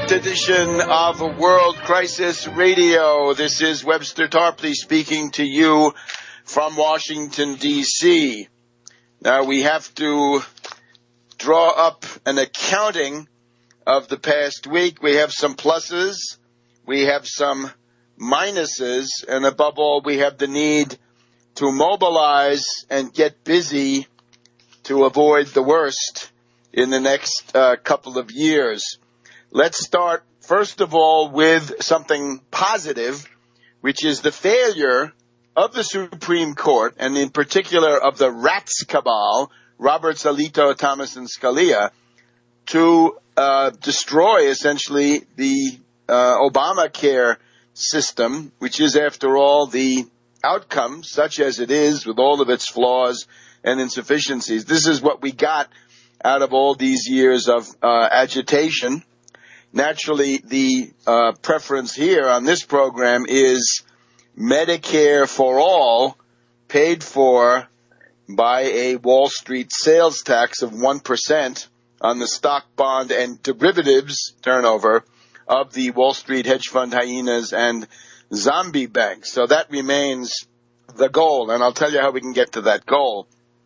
second edition of World Crisis Radio. This is Webster Tarpley speaking to you from Washington, D.C. Now, we have to draw up an accounting of the past week. We have some pluses, we have some minuses, and above all, we have the need to mobilize and get busy to avoid the worst in the next couple of years. Let's start, first of all, with something positive, which is the failure of the Supreme Court, and in particular of the rats cabal, Roberts, Alito, Thomas, and Scalia, to destroy, essentially, the Obamacare system, which is, after all, the outcome, such as it is, with all of its flaws and insufficiencies. This is what we got out of all these years of agitation. Naturally, the preference here on this program is Medicare for all, paid for by a Wall Street sales tax of 1% on the stock, bond, and derivatives turnover of the Wall Street hedge fund hyenas and zombie banks. So that remains the goal, and I'll tell you how we can get to that goal.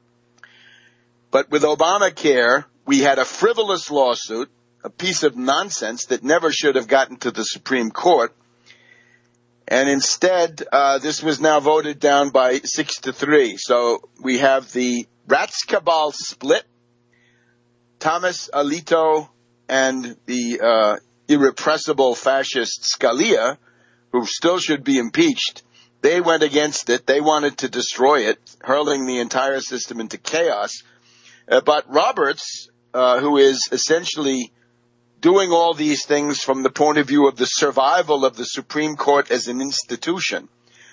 But with Obamacare, we had a frivolous lawsuit, a piece of nonsense that never should have gotten to the Supreme Court. And instead, this was now voted down by 6-3. So we have the rats cabal split. Thomas, Alito, and the irrepressible fascist Scalia, who still should be impeached, they went against it. They wanted to destroy it, hurling the entire system into chaos. But Roberts, who is essentially doing all these things from the point of view of the survival of the Supreme Court as an institution,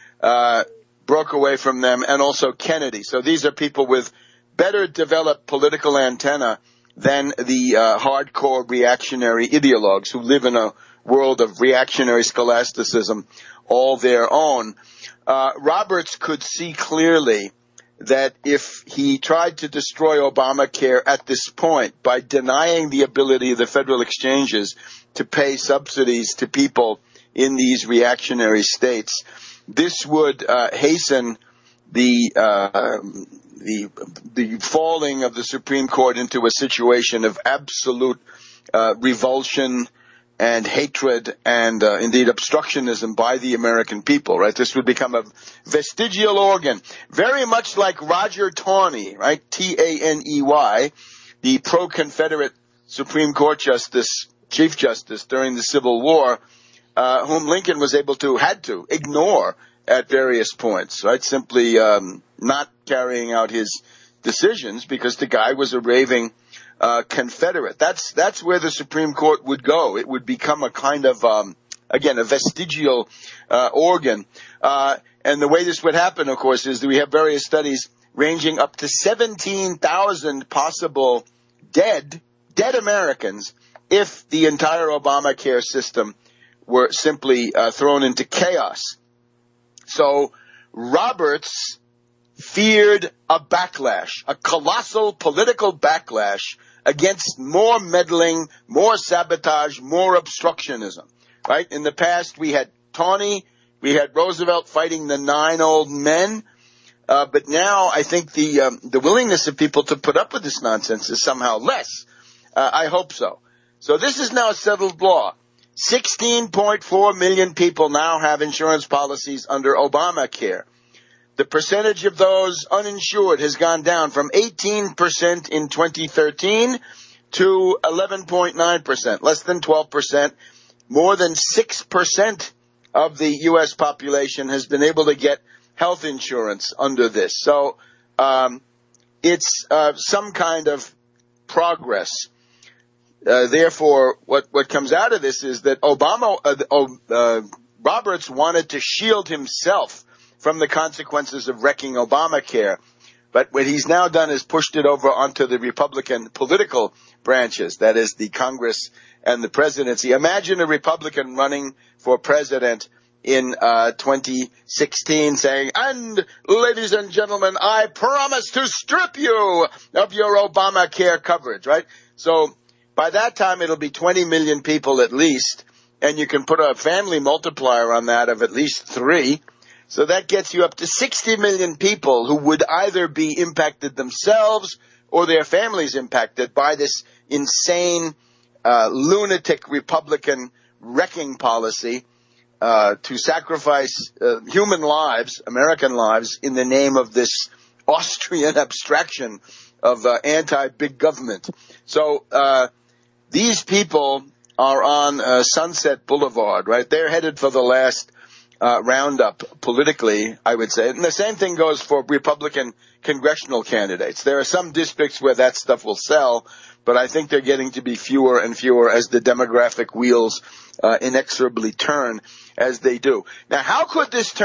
broke away from them, and also Kennedy. So these are people with better developed political antenna than the hardcore reactionary ideologues who live in a world of reactionary scholasticism all their own. Roberts could see clearly that if he tried to destroy Obamacare at this point by denying the ability of the federal exchanges to pay subsidies to people in these reactionary states, this would hasten the falling of the Supreme Court into a situation of absolute revulsion and hatred and indeed obstructionism by the American people, right? This would become a vestigial organ, very much like Roger Taney, right? Taney, the pro-Confederate Supreme Court Justice, Chief Justice during the Civil War, whom Lincoln was had to ignore at various points, right? Simply not carrying out his decisions because the guy was a raving Confederate. That's where the Supreme Court would go. It would become a kind of, again, a vestigial organ. And the way this would happen, of course, is that we have various studies ranging up to 17,000 possible dead Americans if the entire Obamacare system were simply thrown into chaos. So Roberts feared a backlash, a colossal political backlash against more meddling, more sabotage, more obstructionism, right? In the past, we had Taney, we had Roosevelt fighting the 9 old men, but now I think the willingness of people to put up with this nonsense is somehow less. I hope so. So this is now a settled law. 16.4 million people now have insurance policies under Obamacare. The percentage of those uninsured has gone down from 18% in 2013 to 11.9%, less than 12%. More than 6% of the U.S. population has been able to get health insurance under this. So it's some kind of progress. Therefore, what comes out of this is that Roberts wanted to shield himself from the consequences of wrecking Obamacare. But what he's now done is pushed it over onto the Republican political branches, that is the Congress and the presidency. Imagine a Republican running for president in 2016 saying, "And ladies and gentlemen, I promise to strip you of your Obamacare coverage," right? So By that time, it'll be 20 million people at least, and you can put a family multiplier on that of at least 3. So that gets you up to 60 million people who would either be impacted themselves or their families impacted by this insane, lunatic Republican wrecking policy to sacrifice human lives, American lives, in the name of this Austrian abstraction of anti-big government. So these people are on Sunset Boulevard, right? They're headed for the last roundup politically, I would say. And the same thing goes for Republican congressional candidates. There are some districts where that stuff will sell, but I think they're getting to be fewer and fewer as the demographic wheels inexorably turn as they do. Now, how could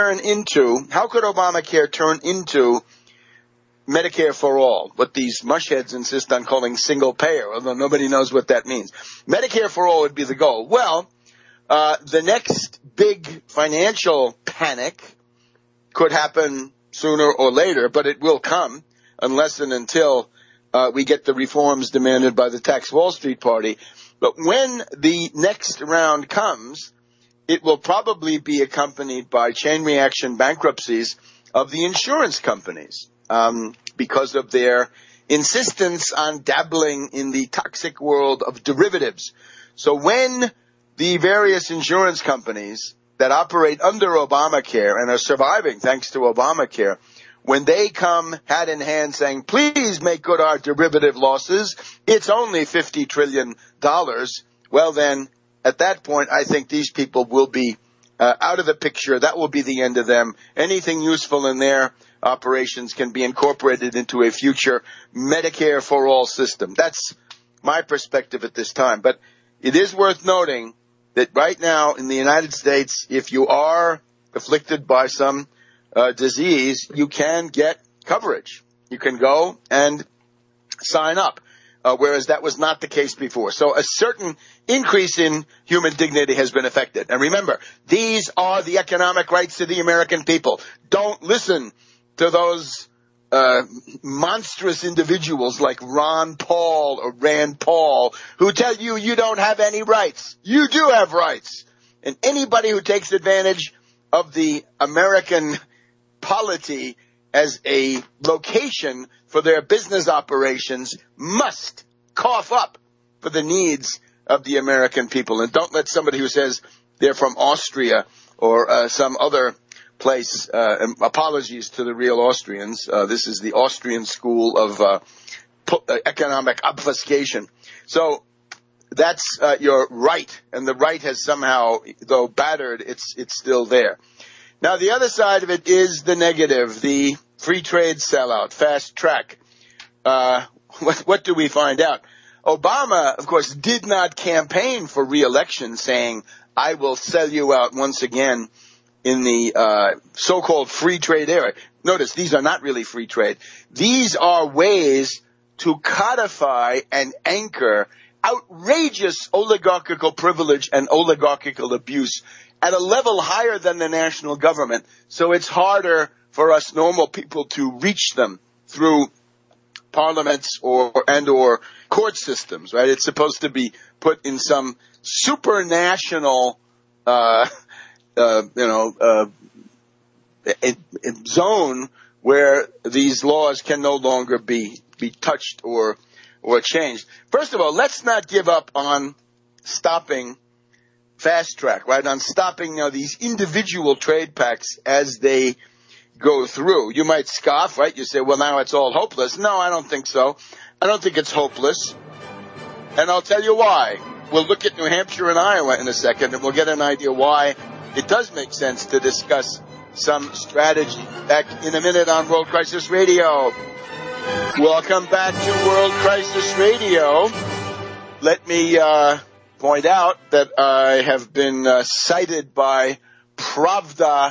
Obamacare turn into Medicare for all, what these mushheads insist on calling single payer, although nobody knows what that means? Medicare for all would be the goal. Well, the next big financial panic could happen sooner or later, but it will come unless and until we get the reforms demanded by the Tax Wall Street Party. But when the next round comes, it will probably be accompanied by chain reaction bankruptcies of the insurance companies because of their insistence on dabbling in the toxic world of derivatives. So when the various insurance companies that operate under Obamacare and are surviving thanks to Obamacare, when they come hat in hand saying, please make good our derivative losses, it's only $50 trillion, well then, at that point, I think these people will be out of the picture. That will be the end of them. Anything useful in their operations can be incorporated into a future Medicare for all system. That's my perspective at this time. But it is worth noting that right now in the United States, if you are afflicted by some disease, you can get coverage. You can go and sign up, whereas that was not the case before. So a certain increase in human dignity has been affected. And remember, these are the economic rights of the American people. Don't listen to those monstrous individuals like Ron Paul or Rand Paul who tell you you don't have any rights. You do have rights. And anybody who takes advantage of the American polity as a location for their business operations must cough up for the needs of the American people. And don't let somebody who says they're from Austria or some other place, apologies to the real Austrians. This is the Austrian school of economic obfuscation. So that's your right, and the right has somehow, though battered, it's still there. Now, the other side of it is the negative, the free trade sellout, fast track. What do we find out? Obama, of course, did not campaign for re-election saying, I will sell you out once again in the so-called free trade era. Notice, these are not really free trade. These are ways to codify and anchor outrageous oligarchical privilege and oligarchical abuse at a level higher than the national government. So it's harder for us normal people to reach them through parliaments or court systems, right? It's supposed to be put in some supranational zone where these laws can no longer be touched or changed. First of all, let's not give up on stopping fast track, right? On stopping these individual trade pacts as they go through. You might scoff, right? You say, well, now it's all hopeless. No, I don't think so. I don't think it's hopeless. And I'll tell you why. We'll look at New Hampshire and Iowa in a second, and we'll get an idea why it does make sense to discuss some strategy. Back in a minute on World Crisis Radio. Welcome back to World Crisis Radio. Let me point out that I have been cited by Pravda.ru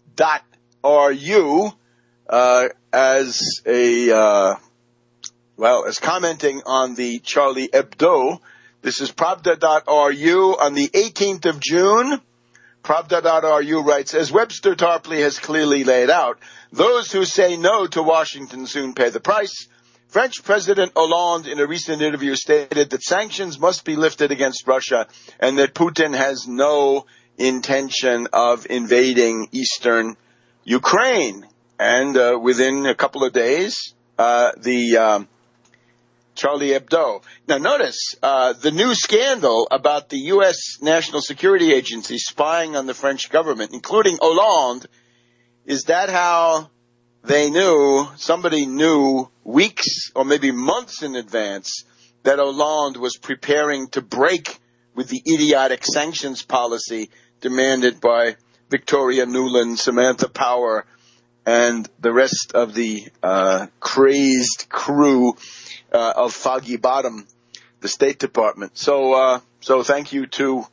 as commenting on the Charlie Hebdo. This is Pravda.ru on the 18th of June. Pravda.ru writes, as Webster Tarpley has clearly laid out, those who say no to Washington soon pay the price. French President Hollande, in a recent interview, stated that sanctions must be lifted against Russia and that Putin has no intention of invading eastern Ukraine. And within a couple of days, the Charlie Hebdo. Now notice the new scandal about the U.S. National Security Agency spying on the French government, including Hollande. Is that how they knew, somebody knew weeks or maybe months in advance that Hollande was preparing to break with the idiotic sanctions policy demanded by Victoria Nuland, Samantha Power, and the rest of the crazed crew of Foggy Bottom, the State Department. So thank you to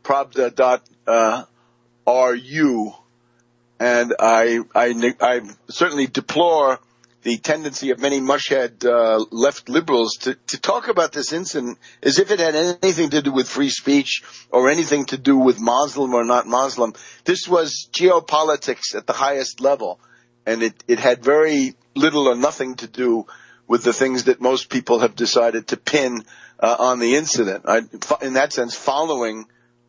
Pravda.ru, and I certainly deplore the tendency of many mushhead left liberals to talk about this incident as if it had anything to do with free speech or anything to do with Muslim or not Muslim. This was geopolitics at the highest level, and it had very little or nothing to do with the things that most people have decided to pin on the incident. In that sense, following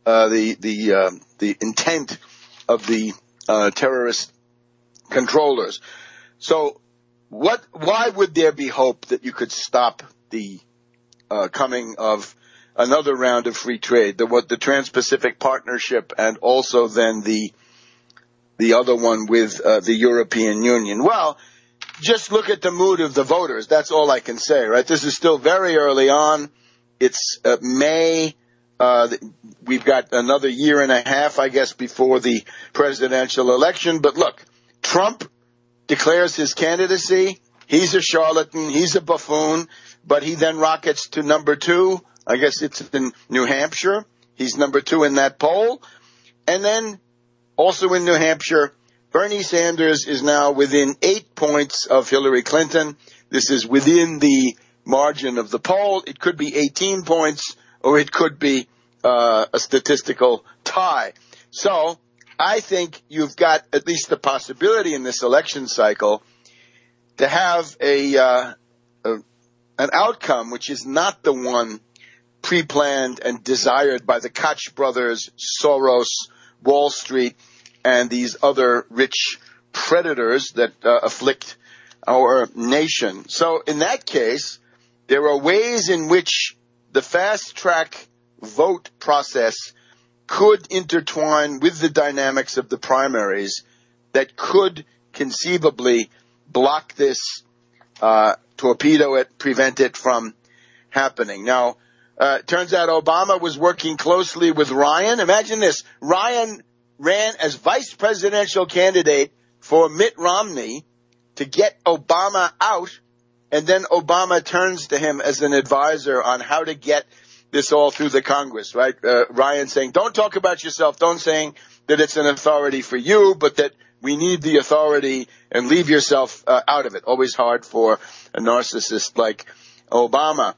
the intent of the terrorist controllers. So, why would there be hope that you could stop the coming of another round of free trade, the Trans-Pacific Partnership, and also then the other one with the European Union? Well, just look at the mood of the voters. That's all I can say, right? This is still very early on. It's May. We've got another year and a half, I guess, before the presidential election. But look, Trump declares his candidacy. He's a charlatan. He's a buffoon. But he then rockets to number 2. I guess it's in New Hampshire. He's number 2 in that poll. And then also in New Hampshire, Bernie Sanders is now within 8 points of Hillary Clinton. This is within the margin of the poll. It could be 18 points, or it could be a statistical tie. So I think you've got at least the possibility in this election cycle to have an outcome which is not the one pre-planned and desired by the Koch brothers, Soros, Wall Street, and these other rich predators that afflict our nation. So in that case, there are ways in which the fast-track vote process could intertwine with the dynamics of the primaries that could conceivably block this, torpedo it, prevent it from happening. Now, it turns out Obama was working closely with Ryan. Imagine this. Ryan ran as vice presidential candidate for Mitt Romney to get Obama out, and then Obama turns to him as an advisor on how to get this all through the Congress, right? Ryan saying, don't talk about yourself, don't saying that it's an authority for you, but that we need the authority and leave yourself out of it. Always hard for a narcissist like Obama.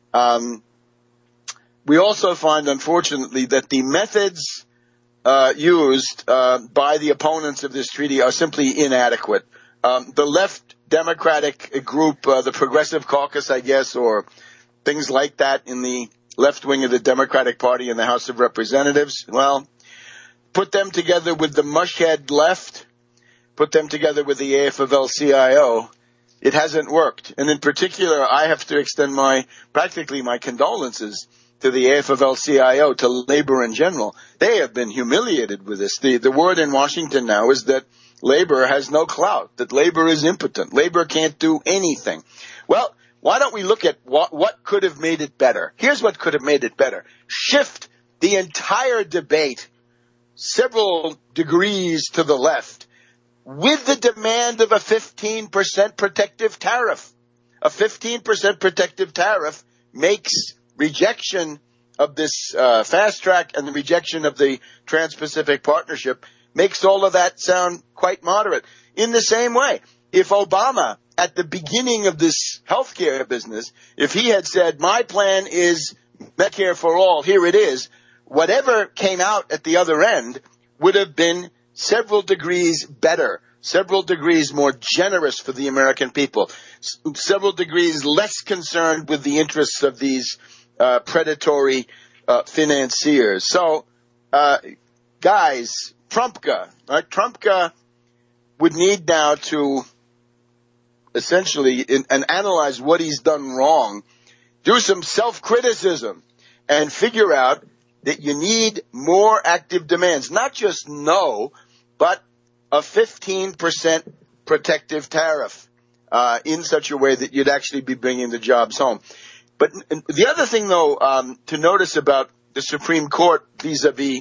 We also find, unfortunately, that the methods used by the opponents of this treaty are simply inadequate. The left Democratic group, the Progressive Caucus, I guess, or things like that in the left wing of the Democratic Party in the House of Representatives, well, put them together with the mushhead left, put them together with the AFL-CIO, it hasn't worked. And in particular, I have to extend practically my condolences to the AFL-CIO, to labor in general. They have been humiliated with this. The word in Washington now is that labor has no clout, that labor is impotent. Labor can't do anything. Well, why don't we look at what could have made it better? Here's what could have made it better. Shift the entire debate several degrees to the left with the demand of a 15% protective tariff. A 15% protective tariff makes rejection of this fast track and the rejection of the Trans-Pacific Partnership makes all of that sound quite moderate. In the same way, if Obama, at the beginning of this healthcare business, if he had said, my plan is Medicare for all, here it is, whatever came out at the other end would have been several degrees better several degrees more generous for the American people, several degrees less concerned with the interests of these predatory financiers. So, guys, Trumka, right? Trumka would need now to essentially and analyze what he's done wrong, do some self-criticism, and figure out that you need more active demands, not just no, but a 15% protective tariff in such a way that you'd actually be bringing the jobs home. But the other thing, though, to notice about the Supreme Court vis-a-vis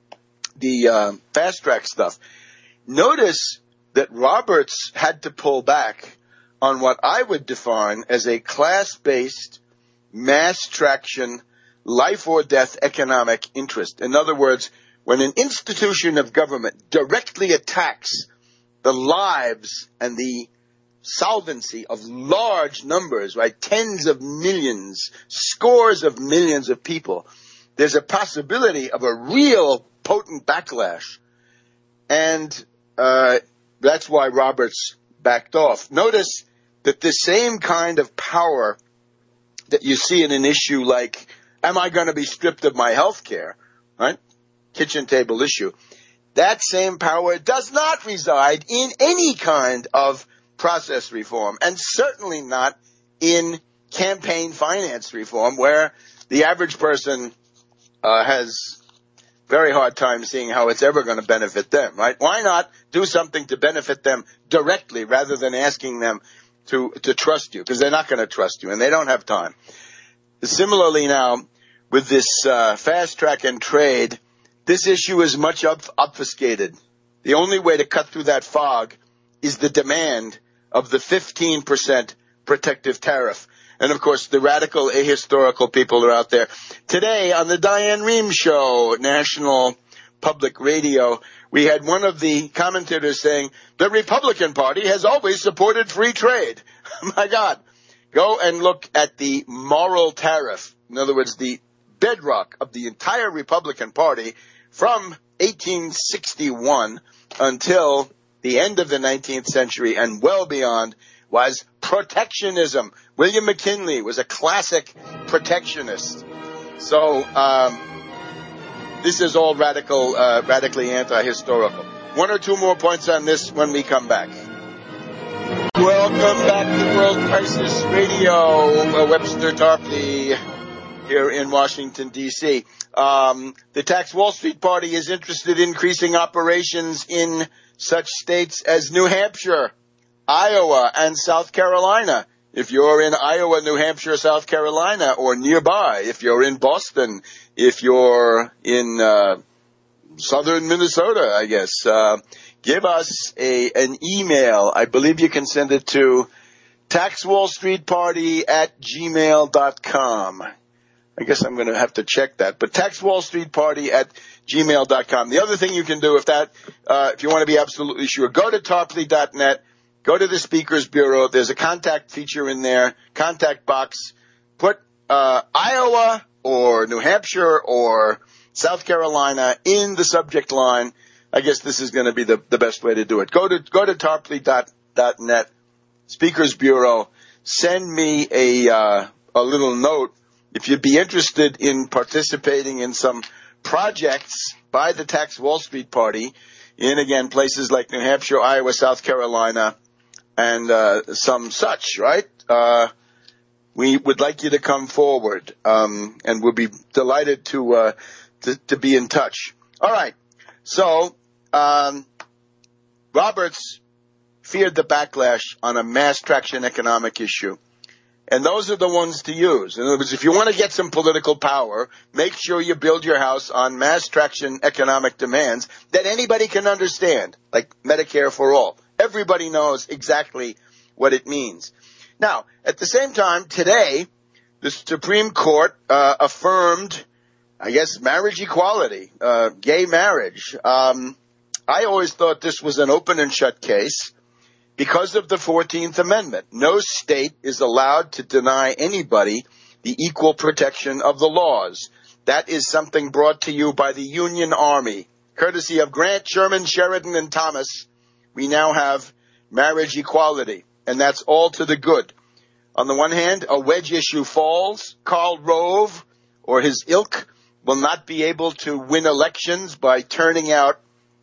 the fast-track stuff, notice that Roberts had to pull back on what I would define as a class-based, mass-traction, life-or-death economic interest. In other words, when an institution of government directly attacks the lives and the solvency of large numbers, right, tens of millions, scores of millions of people, there's a possibility of a real potent backlash. And that's why Roberts backed off. Notice that the same kind of power that you see in an issue like, am I going to be stripped of my health care, right? Kitchen table issue. That same power does not reside in any kind of process reform, and certainly not in campaign finance reform, where the average person has very hard time seeing how it's ever going to benefit them, right? Why not do something to benefit them directly rather than asking them to trust you? Because they're not going to trust you, and they don't have time. Similarly now, with this fast track and trade, this issue is much obfuscated. The only way to cut through that fog is the demand of the 15% protective tariff. And, of course, the radical ahistorical people are out there. Today, on the Diane Rehm Show, National Public Radio, we had one of the commentators saying, the Republican Party has always supported free trade. My God. Go and look at the moral tariff. In other words, the bedrock of the entire Republican Party from 1861 until the end of the 19th century and well beyond was protectionism. William McKinley was a classic protectionist. So this is all radically anti-historical. One or two more points on this when we come back. Welcome back to World Crisis Radio. Webster Tarpley here in Washington, D.C. The Tax Wall Street Party is interested in increasing operations in such states as New Hampshire, Iowa, and South Carolina. If you're in Iowa, New Hampshire, South Carolina, or nearby, if you're in Boston, if you're in southern Minnesota, I guess, give us an email. I believe you can send it to taxwallstreetparty@gmail.com. I guess I'm going to have to check that. But taxwallstreetparty@gmail.com. The other thing you can do if you want to be absolutely sure, go to tarpley.net, go to the Speakers Bureau. There's a contact feature in there, contact box. Put Iowa or New Hampshire or South Carolina in the subject line. I guess this is going to be the best way to do it. Go to tarpley.net, Speakers Bureau. Send me a little note if you'd be interested in participating in some projects by the Tax Wall Street Party in, again, places like New Hampshire, Iowa, South Carolina, and some such, right? We would like you to come forward, and we'll be delighted to be in touch. All right. So, Roberts feared the backlash on a mass traction economic issue. And those are the ones to use. In other words, if you want to get some political power, make sure you build your house on mass traction economic demands that anybody can understand, like Medicare for all. Everybody knows exactly what it means. Now, at the same time, today, the Supreme Court affirmed, I guess, marriage equality, gay marriage. I always thought this was an open and shut case. Because of the 14th Amendment, no state is allowed to deny anybody the equal protection of the laws. That is something brought to you by the Union Army, courtesy of Grant, Sherman, Sheridan, and Thomas, we now have marriage equality, and that's all to the good. On the one hand, a wedge issue falls. Karl Rove or his ilk will not be able to win elections by turning out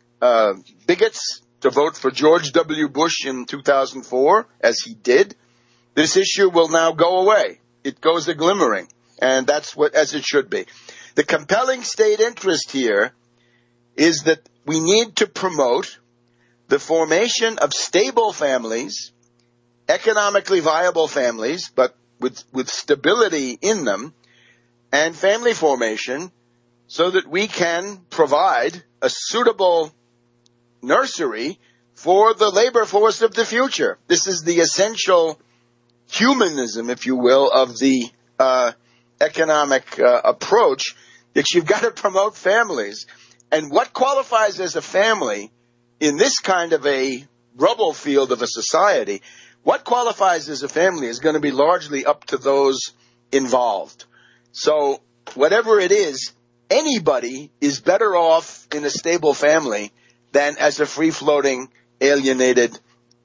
bigots to vote for George W. Bush in 2004, as he did. This issue will now go away. It goes a glimmering, and that's as it should be. The compelling state interest here is that we need to promote the formation of stable families, economically viable families, but with stability in them, and family formation, so that we can provide a suitable nursery for the labor force of the future. This is the essential humanism, if you will, of the economic approach, that you've got to promote families. And what qualifies as a family in this kind of a rubble field of a society, what qualifies as a family is going to be largely up to those involved. So whatever it is, anybody is better off in a stable family than as a free-floating, alienated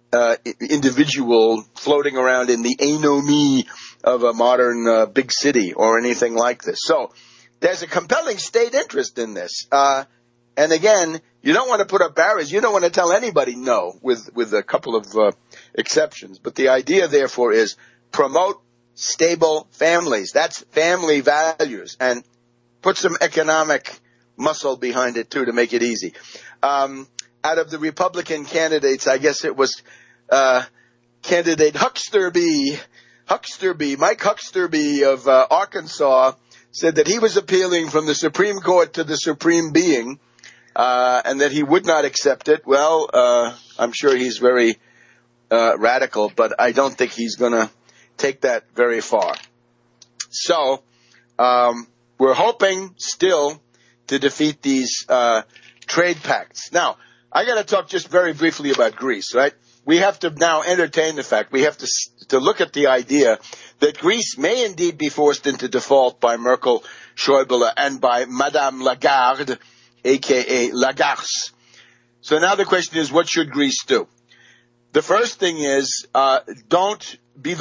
individual floating around in the anomie of a modern big city or anything like this. So there's a compelling state interest in this. And again, you don't want to put up barriers. You don't want to tell anybody no, with a couple of exceptions. But the idea, therefore, is promote stable families. That's family values. And put some economic muscle behind it, too, to make it easy. Out of the Republican candidates, I guess it was candidate Mike Hucksterby of Arkansas, said that he was appealing from the Supreme Court to the Supreme Being, and that he would not accept it. Well, I'm sure he's very radical, but I don't think he's going to take that very far. So we're hoping still to defeat these trade pacts. Now, I got to talk just very briefly about Greece, right? We have to now entertain the fact, we have to look at the idea that Greece may indeed be forced into default by Merkel, Schäuble, and by Madame Lagarde, a.k.a. Lagarce. So now the question is, what should Greece do? The first thing is, don't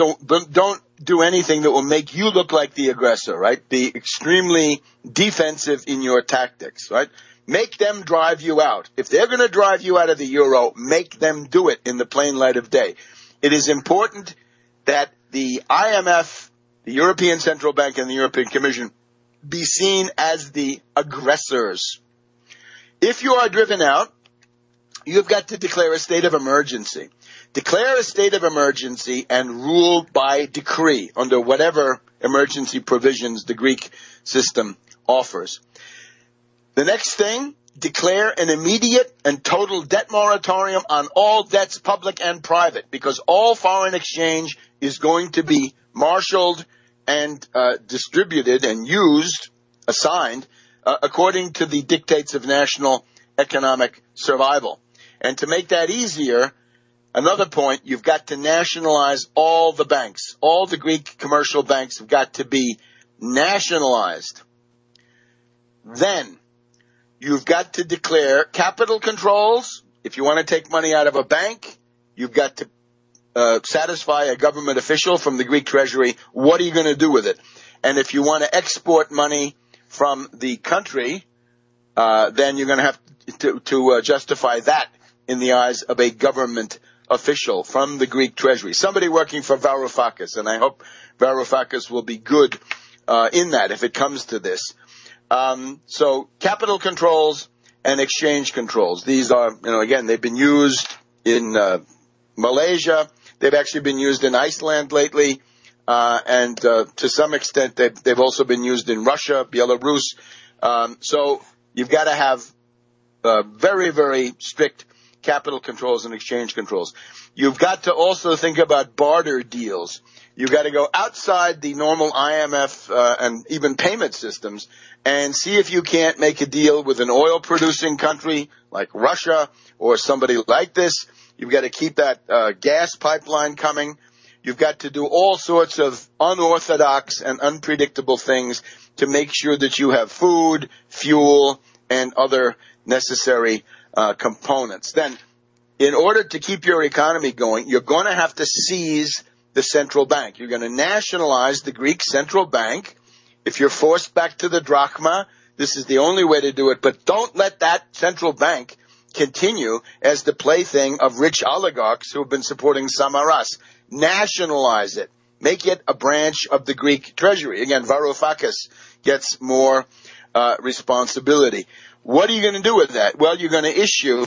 do anything that will make you look like the aggressor, right? Be extremely defensive in your tactics, right? Make them drive you out. If they're going to drive you out of the euro, make them do it in the plain light of day. It is important that the IMF, the European Central Bank, and the European Commission be seen as the aggressors. If you are driven out, you've got to declare a state of emergency. Declare a state of emergency and rule by decree under whatever emergency provisions the Greek system offers. The next thing, declare an immediate and total debt moratorium on all debts, public and private, because all foreign exchange is going to be marshaled and distributed and used, assigned, according to the dictates of national economic survival. And to make that easier, another point, you've got to nationalize all the banks. All the Greek commercial banks have got to be nationalized. Then, you've got to declare capital controls. If you want to take money out of a bank, you've got to satisfy a government official from the Greek treasury. What are you going to do with it? And if you want to export money from the country, then you're going to have to justify that in the eyes of a government official from the Greek treasury. Somebody working for Varoufakis, and I hope Varoufakis will be good in that if it comes to this. So capital controls and exchange controls. These are, again, they've been used in Malaysia. They've actually been used in Iceland lately. And to some extent, they've also been used in Russia, Belarus. So you've got to have very, very strict capital controls and exchange controls. You've got to also think about barter deals. You've got to go outside the normal IMF and even payment systems and see if you can't make a deal with an oil-producing country like Russia or somebody like this. You've got to keep that gas pipeline coming. You've got to do all sorts of unorthodox and unpredictable things to make sure that you have food, fuel, and other necessary components. Then in order to keep your economy going, you're going to have to seize the central bank. You're going to nationalize the Greek central bank. If you're forced back to the drachma, this is the only way to do it. But don't let that central bank continue as the plaything of rich oligarchs who have been supporting Samaras. Nationalize it. Make it a branch of the Greek treasury. Again, Varoufakis gets more responsibility. What are you going to do with that? Well, you're going to issue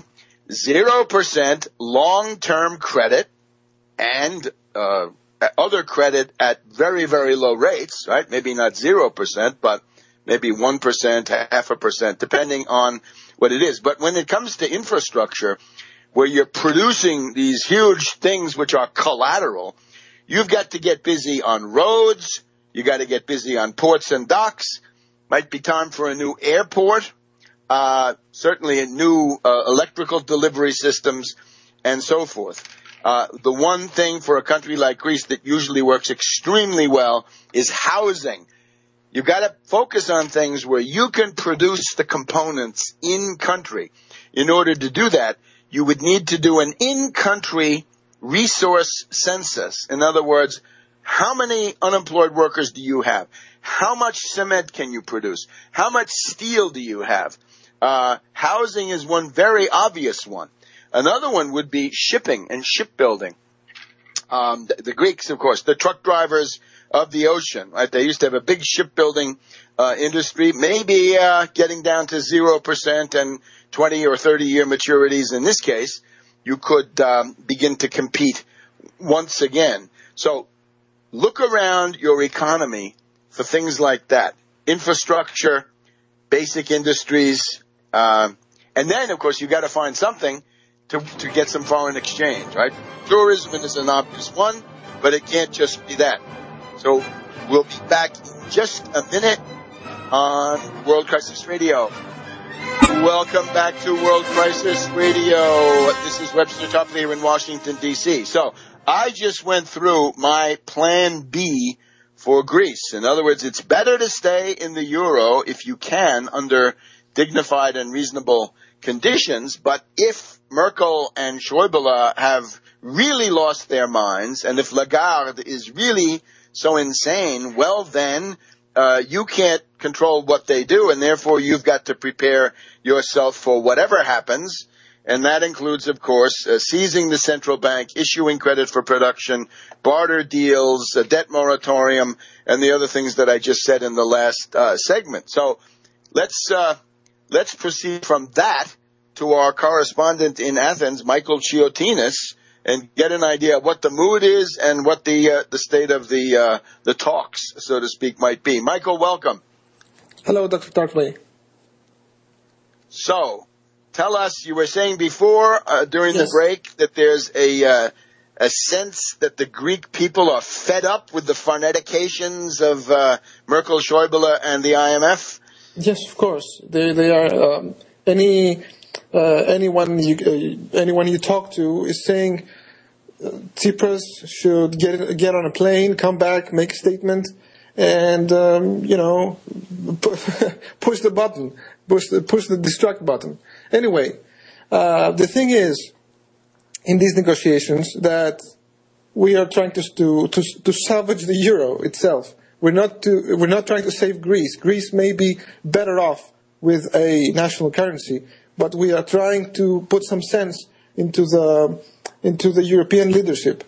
0% long-term credit and other credit at very, very low rates, right? Maybe not 0%, but maybe 1%, 0.5%, depending on what it is. But when it comes to infrastructure, where you're producing these huge things which are collateral, you've got to get busy on roads. You got to get busy on ports and docks. Might be time for a new airport. Certainly a new electrical delivery systems and so forth. The one thing for a country like Greece that usually works extremely well is housing. You've got to focus on things where you can produce the components in country. In order to do that, you would need to do an in-country resource census. In other words, how many unemployed workers do you have? How much cement can you produce? How much steel do you have? Housing is one very obvious one. Another one would be shipping and shipbuilding. The Greeks, of course, the truck drivers of the ocean, right? They used to have a big shipbuilding industry, maybe getting down to 0% and 20 or 30-year maturities. In this case, you could begin to compete once again. So look around your economy for things like that. Infrastructure, basic industries, and then, of course, you got to find something to get some foreign exchange, right? Tourism is an obvious one, but it can't just be that. So we'll be back in just a minute on World Crisis Radio. Welcome back to World Crisis Radio. This is Webster Topley here in Washington, D.C. So I just went through my plan B for Greece. In other words, it's better to stay in the euro if you can under dignified and reasonable conditions. But if Merkel and Schäuble have really lost their minds, and if Lagarde is really so insane, well then you can't control what they do, and therefore you've got to prepare yourself for whatever happens. And that includes, of course, seizing the central bank, issuing credit for production, barter deals, a debt moratorium, and the other things that I just said in the last segment. So let's proceed from that to our correspondent in Athens, Michael Chiotinis, and get an idea of what the mood is and what the state of the talks, so to speak, might be. Michael, welcome. Hello, Dr. Tarpley. So, tell us, you were saying before, during the break, that there's a sense that the Greek people are fed up with the phonetications of Merkel, Schäuble, and the IMF? Yes, of course. They are. Anyone you talk to is saying Tsipras should get on a plane, come back, make a statement, and push the button, push the distract button. Anyway, the thing is, in these negotiations, that we are trying to salvage the euro itself. We're not trying to save Greece. Greece may be better off with a national currency, but we are trying to put some sense into the European leadership.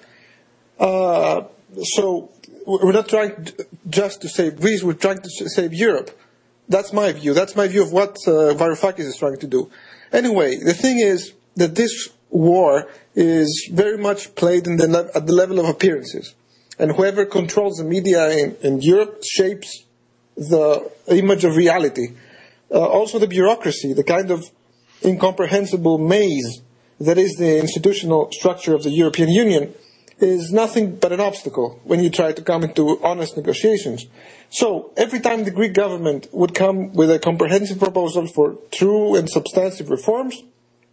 So we're not trying just to save Greece. We're trying to save Europe. That's my view. That's my view of what Varoufakis is trying to do. Anyway, the thing is that this war is very much played at the level of appearances. And whoever controls the media in Europe shapes the image of reality. Also the bureaucracy, the kind of incomprehensible maze that is the institutional structure of the European Union, is nothing but an obstacle when you try to come into honest negotiations. So every time the Greek government would come with a comprehensive proposal for true and substantive reforms,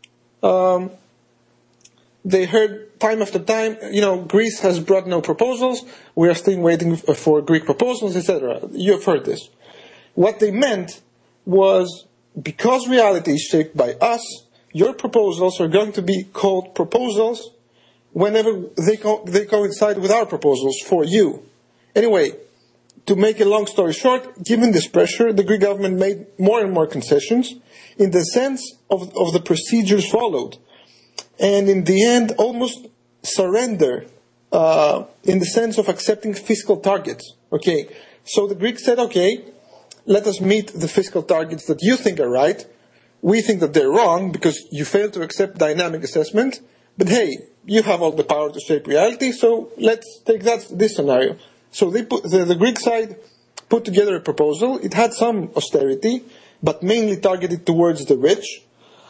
they heard time after time, Greece has brought no proposals, we are still waiting for Greek proposals, etc. You have heard this. What they meant was, because reality is shaped by us, your proposals are going to be called proposals whenever they coincide with our proposals for you. Anyway, to make a long story short, given this pressure, the Greek government made more and more concessions in the sense of the procedures followed. And in the end, almost surrender in the sense of accepting fiscal targets. Okay, so the Greeks said, okay, let us meet the fiscal targets that you think are right. We think that they're wrong because you failed to accept dynamic assessment. But hey, you have all the power to shape reality, so let's take this scenario. So the Greek side put together a proposal. It had some austerity, but mainly targeted towards the rich.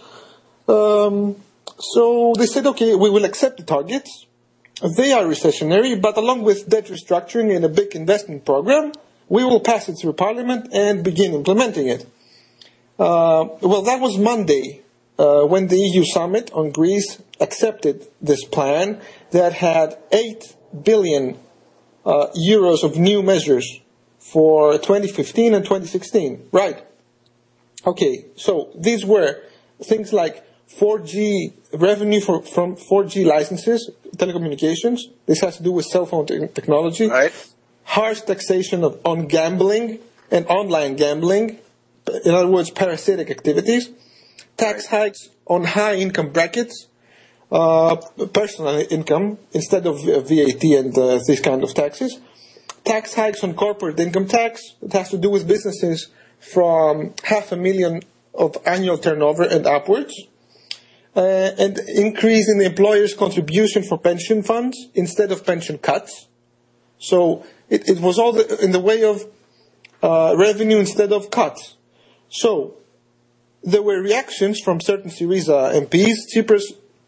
So they said, okay, we will accept the targets. They are recessionary, but along with debt restructuring and a big investment program, we will pass it through Parliament and begin implementing it. Well, that was Monday, when the EU summit on Greece accepted this plan that had 8 billion euros of new measures for 2015 and 2016. Right. Okay, so these were things like 4G revenue from 4G licenses, telecommunications. This has to do with cell phone technology. Right. Harsh taxation on gambling and online gambling. In other words, parasitic activities. Tax hikes on high income brackets, personal income instead of VAT and these kind of taxes. Tax hikes on corporate income tax. It has to do with businesses from 500,000 of annual turnover and upwards. And increase in the employer's contribution for pension funds instead of pension cuts. So it was all in the way of revenue instead of cuts. So there were reactions from certain Syriza MPs. Tsipras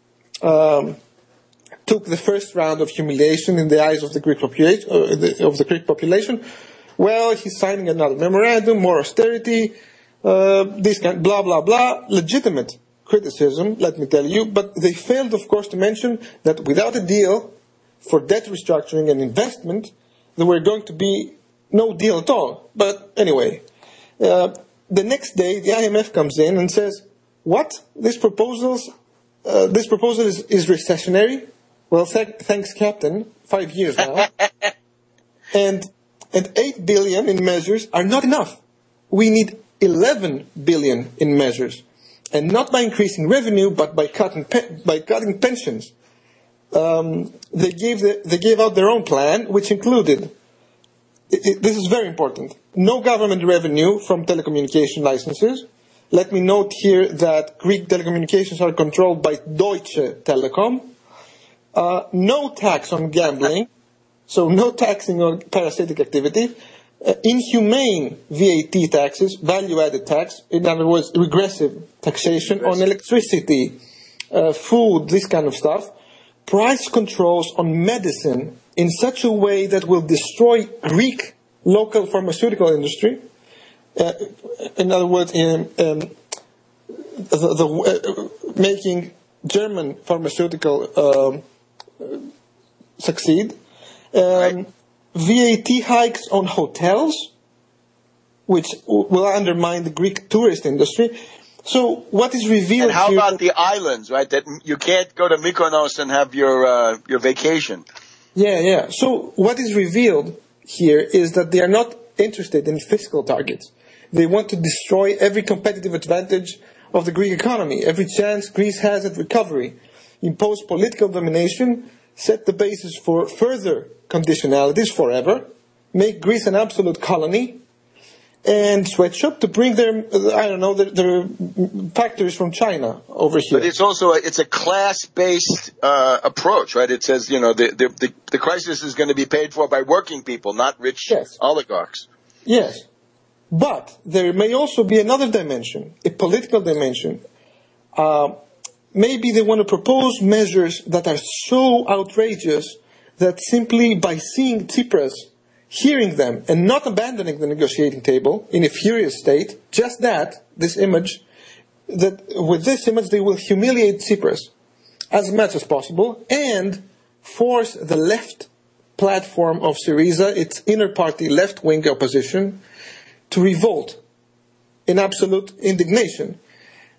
took the first round of humiliation in the eyes of the Greek population. Well, he's signing another memorandum, more austerity, this kind, blah blah blah. Legitimate criticism, let me tell you, but they failed, of course, to mention that without a deal for debt restructuring and investment, there were going to be no deal at all. But anyway, the next day the IMF comes in and says, "What? This proposal is recessionary." Well, thanks, Captain. 5 years now, and 8 billion in measures are not enough. We need 11 billion in measures. And not by increasing revenue, but by cutting pensions. They gave out their own plan, which included, this is very important, no government revenue from telecommunication licenses. Let me note here that Greek telecommunications are controlled by Deutsche Telekom. No tax on gambling, so no taxing on parasitic activity. Inhumane VAT taxes, value-added tax, in other words, regressive taxation on electricity, food, this kind of stuff. Price controls on medicine in such a way that will destroy Greek local pharmaceutical industry. In other words, making German pharmaceutical succeed. Right. VAT hikes on hotels, which will undermine the Greek tourist industry. So what is revealed and how here... about the islands, right? That you can't go to Mykonos and have your vacation. Yeah. So what is revealed here is that they are not interested in fiscal targets. They want to destroy every competitive advantage of the Greek economy, every chance Greece has at recovery, impose political domination, set the basis for further conditionalities forever, make Greece an absolute colony, and sweatshop to bring their factories from China over here. But it's also it's a class-based approach, right? It says, the crisis is going to be paid for by working people, not rich oligarchs. Yes. But there may also be another dimension, a political dimension. Maybe they want to propose measures that are so outrageous that simply by seeing Tsipras, hearing them, and not abandoning the negotiating table in a furious state, just this image, that with this image they will humiliate Tsipras as much as possible and force the left platform of Syriza, its inner party left-wing opposition, to revolt in absolute indignation.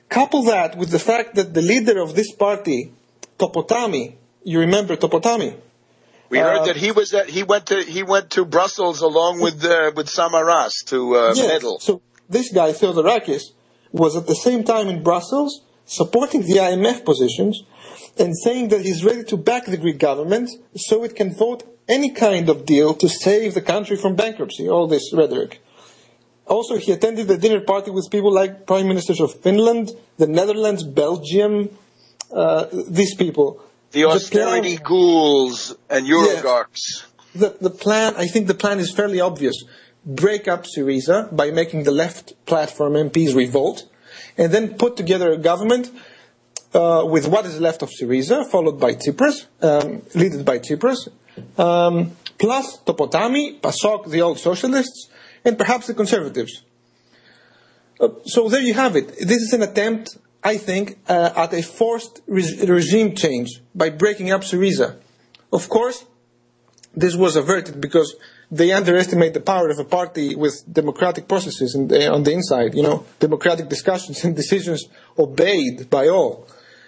Couple that with the fact that the leader of this party, Topotami, you remember Topotami? We heard that he went to Brussels along with Samaras to meddle. So this guy, Theodorakis, was at the same time in Brussels supporting the IMF positions and saying that he's ready to back the Greek government so it can vote any kind of deal to save the country from bankruptcy, all this rhetoric. Also, he attended the dinner party with people like Prime Ministers of Finland, the Netherlands, Belgium, these people. The austerity ghouls and Eurogarchs. Yes. I think the plan is fairly obvious. Break up Syriza by making the left platform MPs revolt, and then put together a government with what is left of Syriza, followed by Tsipras, led by Tsipras, plus Topotami, PASOK, the old socialists, and perhaps the conservatives. So there you have it. This is an attempt, I think, at a forced regime change by breaking up Syriza. Of course, this was averted because they underestimate the power of a party with democratic processes on the inside, democratic discussions and decisions obeyed by all.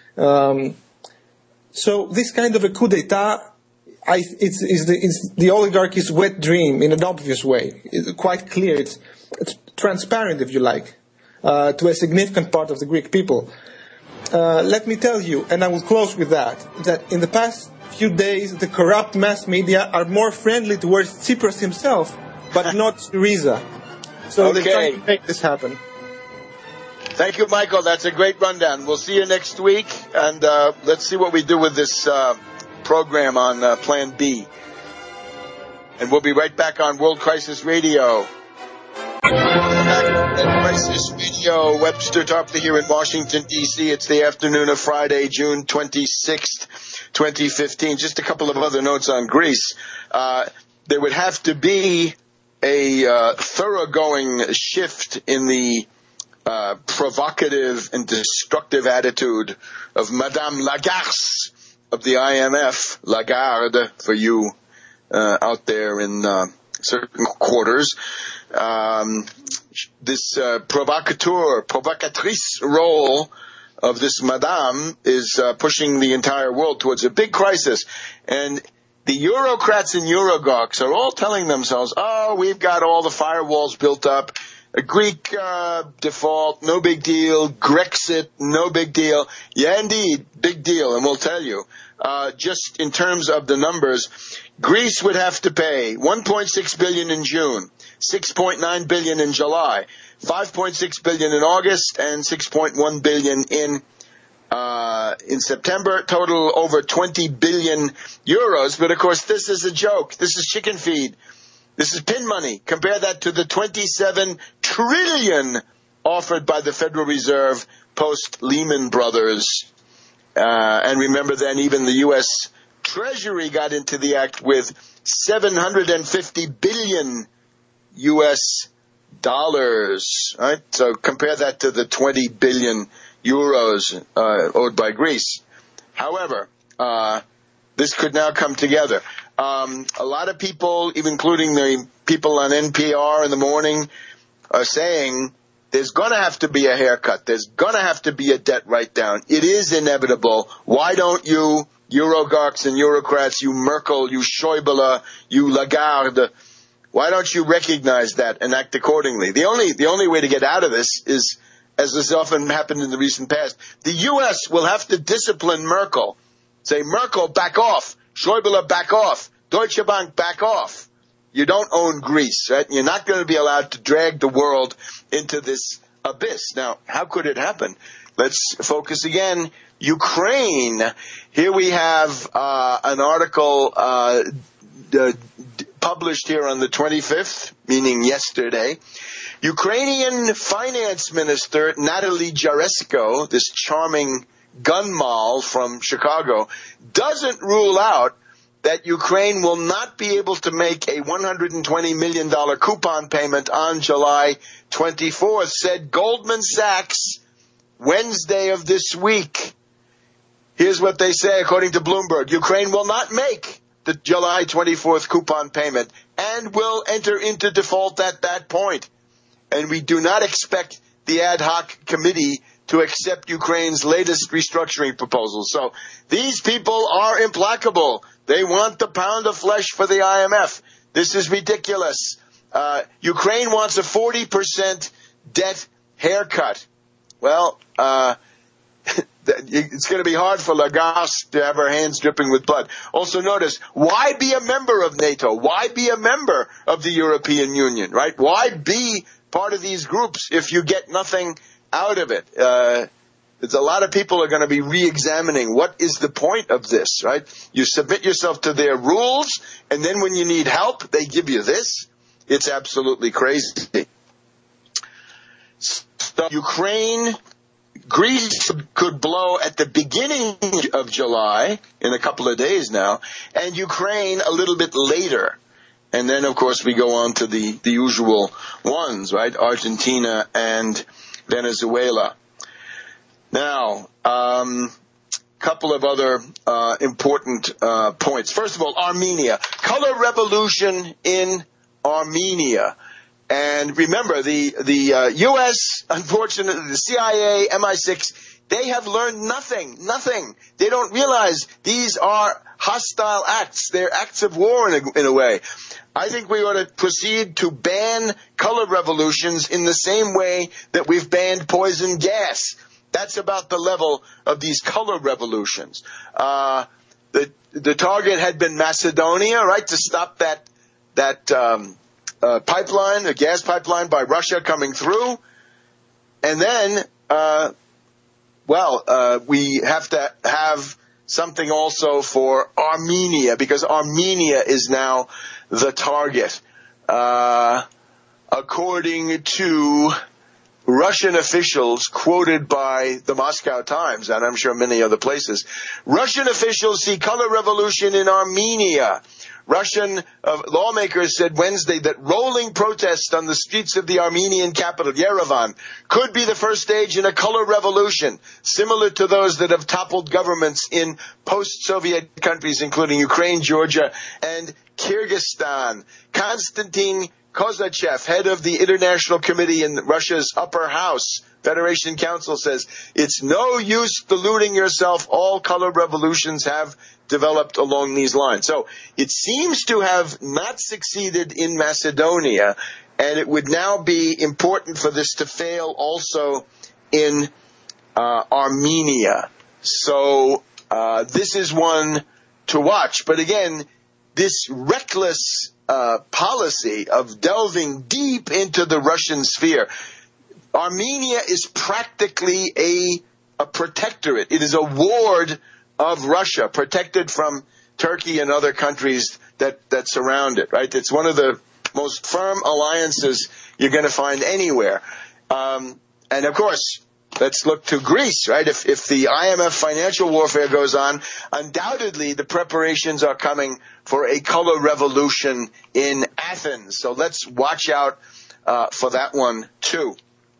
So this kind of a coup d'etat, it's the oligarchy's wet dream in an obvious way. It's quite clear. It's transparent, if you like, to a significant part of the Greek people. Let me tell you, and I will close with that in the past few days, the corrupt mass media are more friendly towards Tsipras himself, but not Syriza. So they're trying to make this happen. Thank you, Michael. That's a great rundown. We'll see you next week, and let's see what we do with this program on Plan B. And we'll be right back on World Crisis Radio. Crisis Radio, Webster Tarpley here in Washington, D.C. It's the afternoon of Friday, June 26th, 2015. Just a couple of other notes on Greece. There would have to be a thoroughgoing shift in the provocative and destructive attitude of Madame Lagarde of the IMF, Lagarde for you out there in certain quarters. This provocatrice role of this Madame is pushing the entire world towards a big crisis. And the Eurocrats and Eurogarchs are all telling themselves, we've got all the firewalls built up. A Greek default, no big deal. Grexit, no big deal. Yeah, indeed, big deal. And we'll tell you, just in terms of the numbers, Greece would have to pay $1.6 billion in June, $6.9 billion in July, $5.6 billion in August, and $6.1 billion in September. Total over 20 billion euros. But of course, this is a joke. This is chicken feed. This is pin money. Compare that to the 27 trillion offered by the Federal Reserve post Lehman Brothers. And remember then even the U.S. Treasury got into the act with 750 billion U.S. dollars. Right? So compare that to the 20 billion euros owed by Greece. However, this could now come together. A lot of people, even including the people on NPR in the morning, are saying there's going to have to be a haircut. There's going to have to be a debt write-down. It is inevitable. Why don't you, Eurogarchs and Eurocrats, you Merkel, you Schäuble, you Lagarde, why don't you recognize that and act accordingly? The only way to get out of this is, as has often happened in the recent past, the U.S. will have to discipline Merkel. Say, Merkel, back off. Schäuble, back off. Deutsche Bank, back off. You don't own Greece, right? You're not going to be allowed to drag the world into this abyss. Now, how could it happen? Let's focus again. Ukraine. Here we have an article published here on the 25th, meaning yesterday. Ukrainian Finance Minister Natalie Jaresko, this charming gun moll from Chicago, doesn't rule out that Ukraine will not be able to make a $120 million coupon payment on July 24th, said Goldman Sachs Wednesday of this week. Here's what they say, according to Bloomberg. Ukraine will not make the July 24th coupon payment and will enter into default at that point. And we do not expect the ad hoc committee to accept Ukraine's latest restructuring proposals. So these people are implacable. They want the pound of flesh for the IMF. This is ridiculous. Ukraine wants a 40% debt haircut. Well, it's going to be hard for Lagarde to have her hands dripping with blood. Also notice, why be a member of NATO? Why be a member of the European Union, right? Why be part of these groups if you get nothing out of it? There's a lot of people are going to be re-examining what is the point of this, right? You submit yourself to their rules, and then when you need help, they give you this. It's absolutely crazy. So Greece could blow at the beginning of July, in a couple of days now, and Ukraine a little bit later. And then, of course, we go on to the usual ones, right? Argentina and Venezuela. Now, couple of other important points. First of all, Armenia. Color revolution in Armenia. And remember, the U.S., unfortunately, the CIA, MI6, they have learned nothing. They don't realize these are hostile acts. They're acts of war in a way. I think we ought to proceed to ban color revolutions in the same way that we've banned poison gas. That's about the level of these color revolutions. The target had been Macedonia, right, to stop that pipeline, a gas pipeline by Russia coming through. And then, we have to have something also for Armenia, because Armenia is now the target. According to Russian officials quoted by the Moscow Times, and I'm sure many other places, Russian officials see color revolution in Armenia. Russian lawmakers said Wednesday that rolling protests on the streets of the Armenian capital, Yerevan, could be the first stage in a color revolution, similar to those that have toppled governments in post-Soviet countries, including Ukraine, Georgia, and Kyrgyzstan. Konstantin Kozachev, head of the International Committee in Russia's upper house, Federation Council, says, it's no use deluding yourself. All color revolutions have developed along these lines. So it seems to have not succeeded in Macedonia, and it would now be important for this to fail also in Armenia. So this is one to watch. But again, this reckless policy of delving deep into the Russian sphere, Armenia is practically a protectorate. It is a ward of Russia, protected from Turkey and other countries that surround it, right? It's one of the most firm alliances you're going to find anywhere. And of course, let's look to Greece, right? If the IMF financial warfare goes on, undoubtedly the preparations are coming for a color revolution in Athens. So let's watch out for that one too.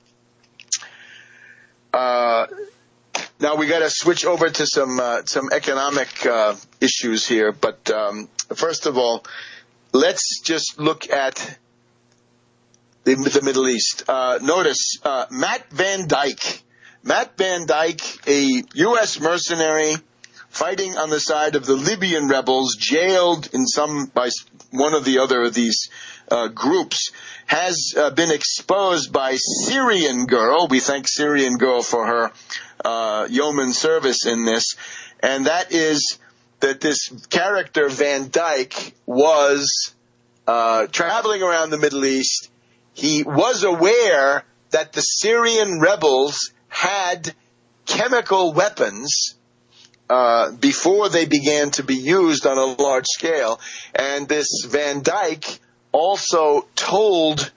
Now we got to switch over to some economic issues here, but first of all, let's just look at the Middle East. Notice Matt Van Dyke. Matt Van Dyke, a U.S. mercenary fighting on the side of the Libyan rebels, jailed by one of the other of these groups, has been exposed by Syrian Girl. We thank Syrian Girl for her yeoman service in this. And that is that this character, Van Dyke, was traveling around the Middle East. He was aware that the Syrian rebels had chemical weapons before they began to be used on a large scale. And this Van Dyke also told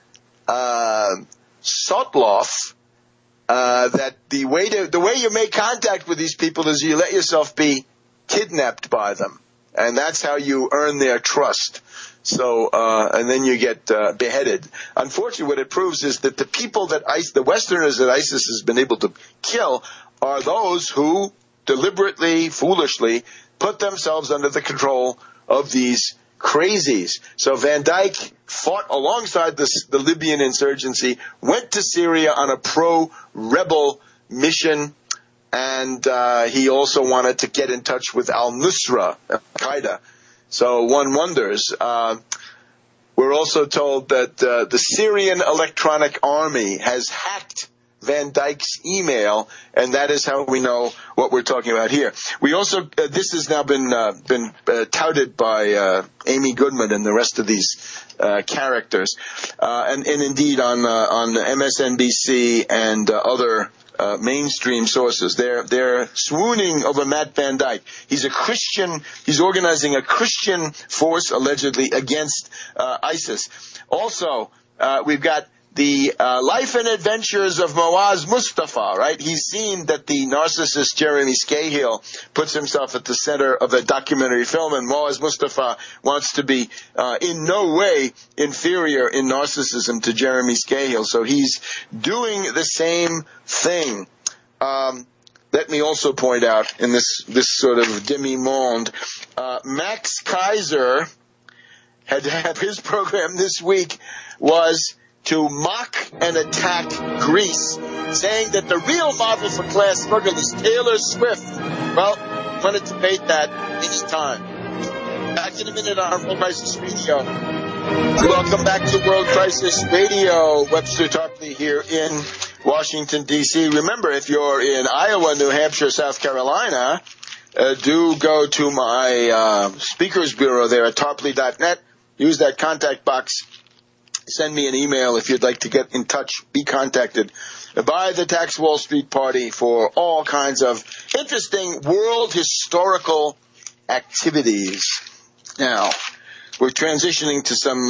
Sotloff that the way you make contact with these people is you let yourself be kidnapped by them, and that's how you earn their trust. So, and then you get beheaded. Unfortunately, what it proves is that the people that the Westerners that ISIS has been able to kill are those who deliberately, foolishly put themselves under the control of these crazies. So Van Dyke fought alongside the Libyan insurgency, went to Syria on a pro-rebel mission, and he also wanted to get in touch with al-Nusra, al-Qaeda. So one wonders. We're also told that the Syrian Electronic Army has hacked Van Dyke's email, and that is how we know what we're talking about here. We also this has now been touted by Amy Goodman and the rest of these characters, and indeed on MSNBC and other mainstream sources. They're swooning over Matt Van Dyke. He's a Christian. He's organizing a Christian force allegedly against ISIS. Also, we've got the life and adventures of Moaz Mustafa, right? He's seen that the narcissist Jeremy Scahill puts himself at the center of a documentary film, and Moaz Mustafa wants to be in no way inferior in narcissism to Jeremy Scahill. So he's doing the same thing. Let me also point out in this sort of demi-monde, Max Kaiser had his program this week was to mock and attack Greece, saying that the real model for class struggle is Taylor Swift. Well, I'm going to debate that anytime. Back in a minute on World Crisis Radio. Welcome back to World Crisis Radio. Webster Tarpley here in Washington, D.C. Remember, if you're in Iowa, New Hampshire, South Carolina, do go to my speakers bureau there at tarpley.net. Use that contact box. Send me an email if you'd like to get in touch, be contacted by the Tax Wall Street Party for all kinds of interesting world historical activities. Now, we're transitioning to some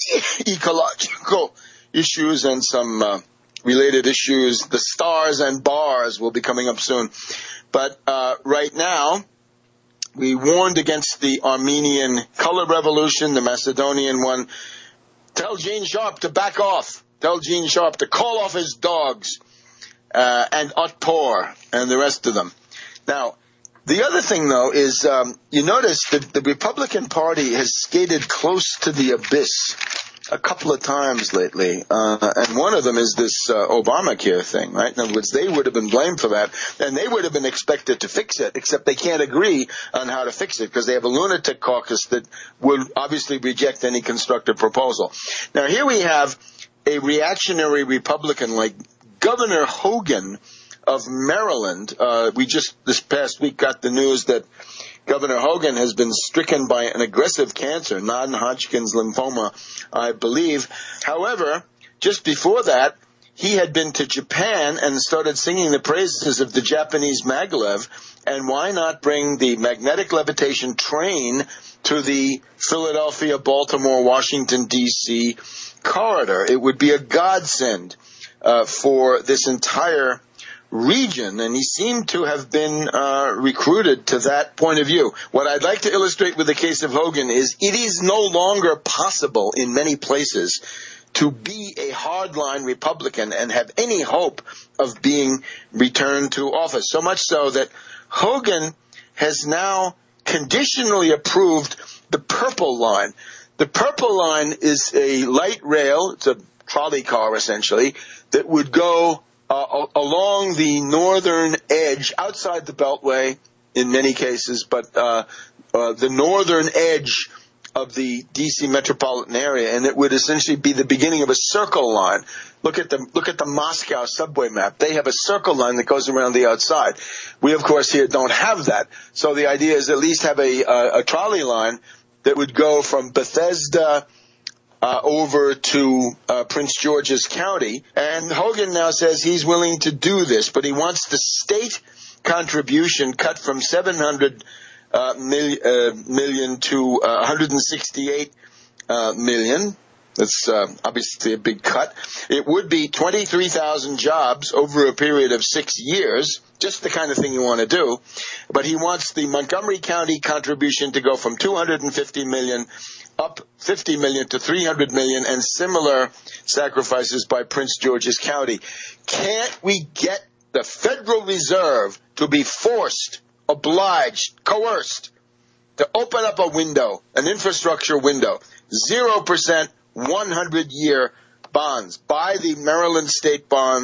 ecological issues and some related issues. The stars and bars will be coming up soon. But right now, we warned against the Armenian color revolution, the Macedonian one. Tell Gene Sharp to back off. Tell Gene Sharp to call off his dogs and Otpor and the rest of them. Now, the other thing, though, is you notice that the Republican Party has skated close to the abyss a couple of times lately, and one of them is this Obamacare thing, right? In other words, they would have been blamed for that, and they would have been expected to fix it, except they can't agree on how to fix it because they have a lunatic caucus that will obviously reject any constructive proposal. Now, here we have a reactionary Republican like Governor Hogan of Maryland. We just this past week got the news that Governor Hogan has been stricken by an aggressive cancer, non-Hodgkin's lymphoma, I believe. However, just before that, he had been to Japan and started singing the praises of the Japanese maglev. And why not bring the magnetic levitation train to the Philadelphia, Baltimore, Washington, D.C. corridor? It would be a godsend for this entire region, and he seemed to have been recruited to that point of view. What I'd like to illustrate with the case of Hogan is it is no longer possible in many places to be a hardline Republican and have any hope of being returned to office. So much so that Hogan has now conditionally approved the Purple Line. The Purple Line is a light rail, it's a trolley car essentially, that would go along the northern edge, outside the Beltway in many cases, but the northern edge of the D.C. metropolitan area, and it would essentially be the beginning of a circle line. Look at the Moscow subway map. They have a circle line that goes around the outside. We, of course, here don't have that. So the idea is at least have a trolley line that would go from Bethesda over to Prince George's County. And Hogan now says he's willing to do this, but he wants the state contribution cut from $700 million to $168 million. That's obviously a big cut. It would be 23,000 jobs over a period of 6 years, just the kind of thing you want to do. But he wants the Montgomery County contribution to go from $250 million up $50 million to $300 million, and similar sacrifices by Prince George's County. Can't we get the Federal Reserve to be forced, obliged, coerced to open up a window, an infrastructure window, 0%, 100-year bonds? Buy the Maryland state bonds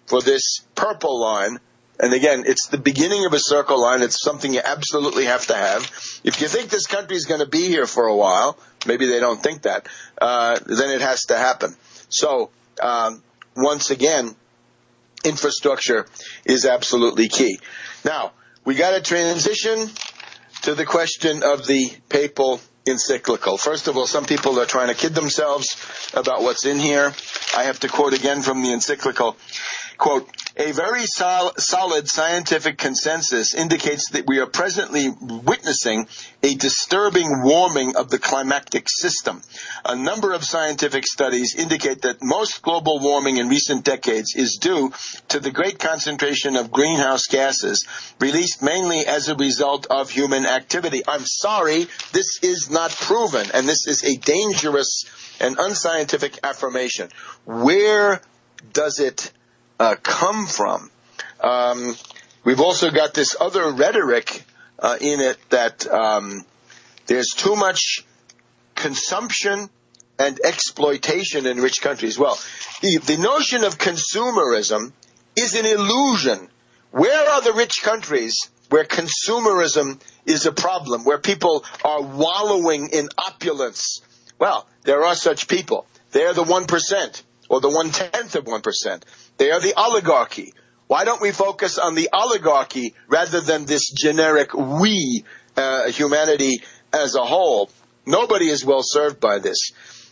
for this purple line. And again, it's the beginning of a circle line. It's something you absolutely have to have. If you think this country is going to be here for a while, maybe they don't think that, then it has to happen. So, once again, infrastructure is absolutely key. Now, we got to transition to the question of the papal encyclical. First of all, some people are trying to kid themselves about what's in here. I have to quote again from the encyclical. Quote, a very solid scientific consensus indicates that we are presently witnessing a disturbing warming of the climatic system. A number of scientific studies indicate that most global warming in recent decades is due to the great concentration of greenhouse gases released mainly as a result of human activity. I'm sorry, this is not proven, and this is a dangerous and unscientific affirmation. Where does it come from? We've also got this other rhetoric in it that there's too much consumption and exploitation in rich countries. Well, the notion of consumerism is an illusion. Where are the rich countries where consumerism is a problem, where people are wallowing in opulence? Well, there are such people. They are the 1%, or the 1/10 of 1%. They are the oligarchy. Why don't we focus on the oligarchy rather than this generic we, humanity as a whole? Nobody is well served by this.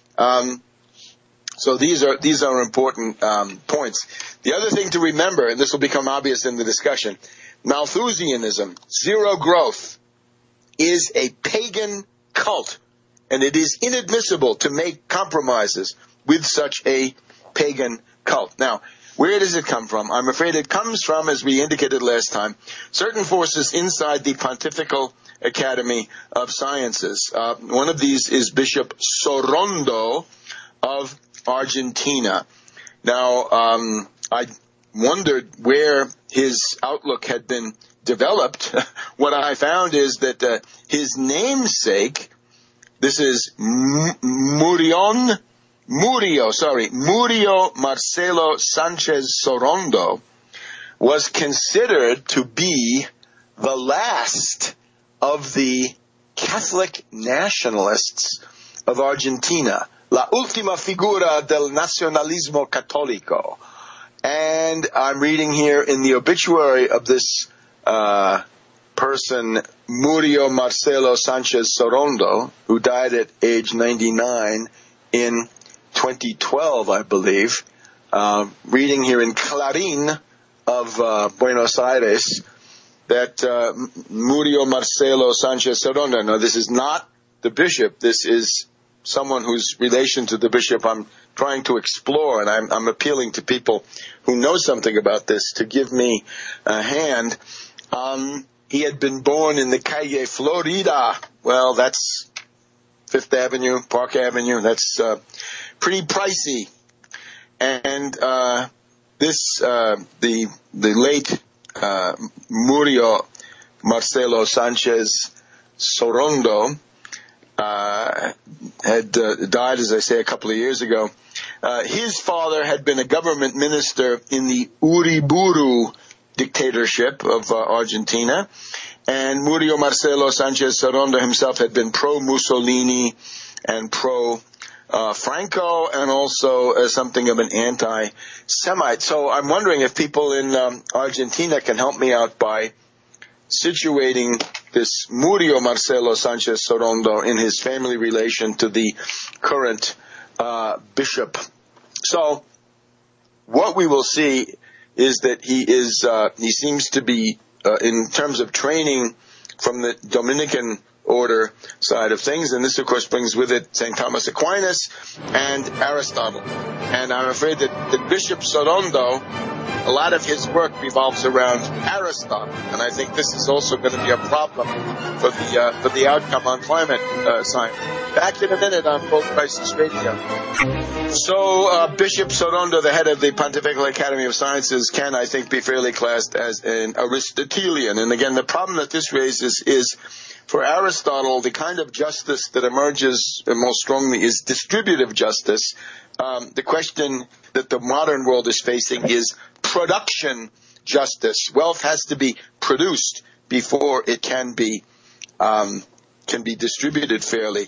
So these are important points. The other thing to remember, and this will become obvious in the discussion, Malthusianism, zero growth, is a pagan cult, and it is inadmissible to make compromises with such a pagan cult. Now, where does it come from? I'm afraid it comes from, as we indicated last time, certain forces inside the Pontifical Academy of Sciences. One of these is Bishop Sorondo of Argentina. Now, I wondered where his outlook had been developed. What I found is that his namesake, this is Murio Marcelo Sanchez Sorondo, was considered to be the last of the Catholic nationalists of Argentina, la última figura del nacionalismo católico. And I'm reading here in the obituary of this person, Murio Marcelo Sanchez Sorondo, who died at age 99 in 2012, I believe, reading here in Clarín of Buenos Aires, that Murio Marcelo Sanchez Sorondo, no, this is not the bishop, this is someone whose relation to the bishop I'm trying to explore, and I'm appealing to people who know something about this to give me a hand. He had been born in the Calle Florida. Well, that's Fifth Avenue, Park Avenue. That's pretty pricey. And the late Murio Marcelo Sanchez Sorondo had died, as I say, a couple of years ago. His father had been a government minister in the Uriburu dictatorship of Argentina, and Murio Marcelo Sanchez Sorondo himself had been pro-Mussolini and pro-Franco, and also something of an anti-Semite. So I'm wondering if people in Argentina can help me out by situating this Murio Marcelo Sanchez Sorondo in his family relation to the current bishop. So what we will see is that he seems to be, in terms of training from the Dominican order side of things, and this of course brings with it St. Thomas Aquinas and Aristotle. And I'm afraid that Bishop Sorondo, a lot of his work revolves around Aristotle, and I think this is also going to be a problem for the outcome on climate science. Back in a minute on Full Crisis Radio. So Bishop Sorondo, the head of the Pontifical Academy of Sciences, can, I think, be fairly classed as an Aristotelian. And again, the problem that this raises is, for Aristotle, the kind of justice that emerges most strongly is distributive justice, the question that the modern world is facing is production justice. Wealth has to be produced before it can be distributed fairly.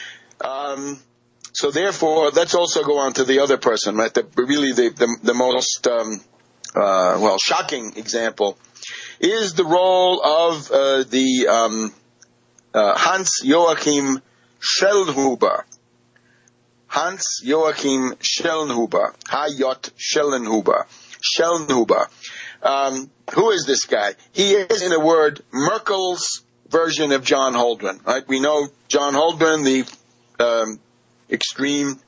So therefore, let's also go on to the other person, right? The most shocking example is the role of Hans Joachim Schellnhuber. Hans Joachim Schellnhuber. H.J. Schellnhuber. Who is this guy? He is, in a word, Merkel's version of John Holdren. Right? We know John Holdren, the extreme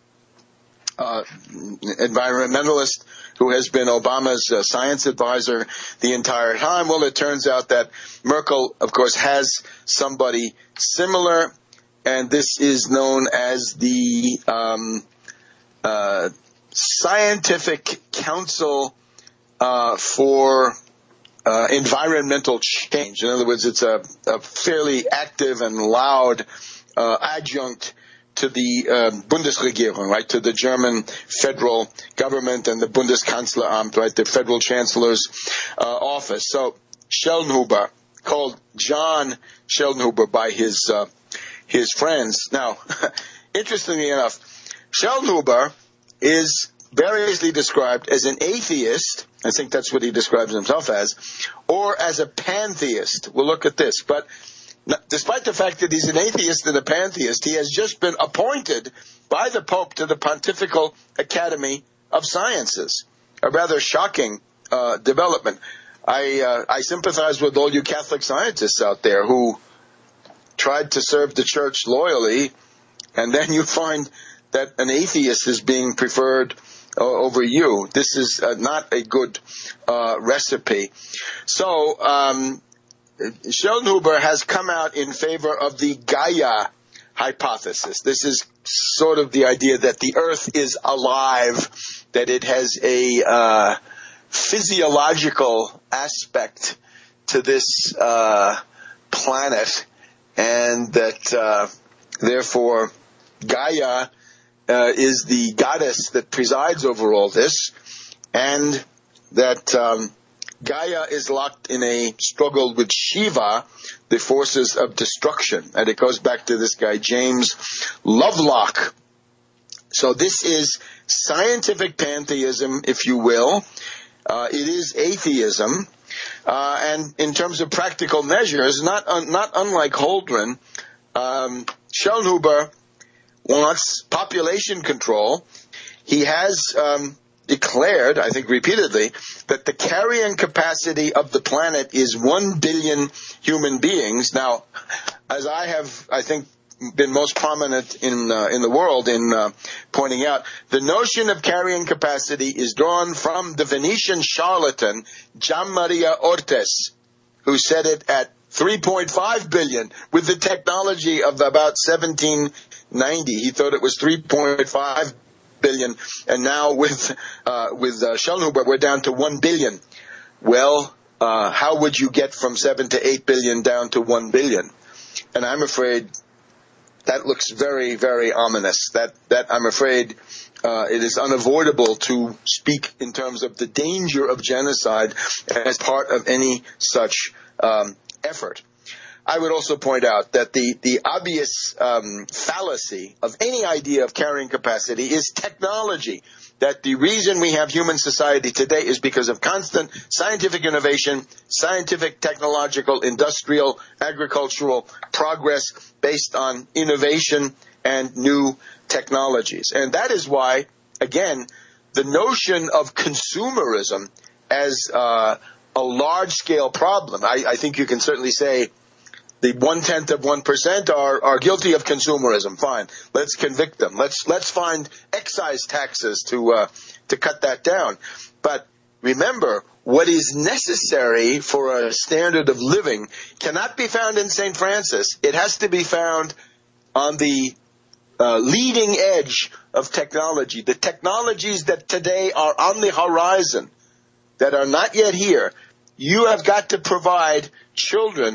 environmentalist who has been Obama's science advisor the entire time. Well, it turns out that Merkel, of course, has somebody similar, and this is known as the Scientific Council for Environmental Change. In other words, it's a fairly active and loud adjunct to the Bundesregierung, right, to the German federal government and the Bundeskanzleramt, right, the federal chancellor's office. So Schellnhuber, called John Schellnhuber by his friends. Now, interestingly enough, Schellnhuber is variously described as an atheist, I think that's what he describes himself as, or as a pantheist. We'll look at this. But despite the fact that he's an atheist and a pantheist, he has just been appointed by the Pope to the Pontifical Academy of Sciences. A rather shocking development. I sympathize with all you Catholic scientists out there who tried to serve the Church loyally, and then you find that an atheist is being preferred over you. This is not a good recipe. So Schellnhuber has come out in favor of the Gaia hypothesis. This is sort of the idea that the Earth is alive, that it has a physiological aspect to this planet, and that therefore Gaia is the goddess that presides over all this, and that Gaia is locked in a struggle with Shiva, the forces of destruction. And it goes back to this guy, James Lovelock. So this is scientific pantheism, if you will. It is atheism. And in terms of practical measures, not unlike Holdren, Schellnhuber wants population control. He has declared, I think repeatedly, that the carrying capacity of the planet is 1 billion human beings. Now, as I have, I think, been most prominent in the world in pointing out, the notion of carrying capacity is drawn from the Venetian charlatan Gianmaria Ortes, who said it at 3.5 billion with the technology of about 1790. He thought it was 3.5 billion, and now with Schellnhuber, we're down to 1 billion. Well, how would you get from 7 to 8 billion down to 1 billion? And I'm afraid that looks very, very ominous. That I'm afraid it is unavoidable to speak in terms of the danger of genocide as part of any such effort. I would also point out that the obvious fallacy of any idea of carrying capacity is technology. That the reason we have human society today is because of constant scientific innovation, scientific, technological, industrial, agricultural progress based on innovation and new technologies. And that is why, again, the notion of consumerism as a large-scale problem, I think you can certainly say the 0.1% are guilty of consumerism. Fine, let's convict them. Let's find excise taxes to cut that down. But remember, what is necessary for a standard of living cannot be found in St. Francis. It has to be found on the leading edge of technology. The technologies that today are on the horizon, that are not yet here, you have got to provide children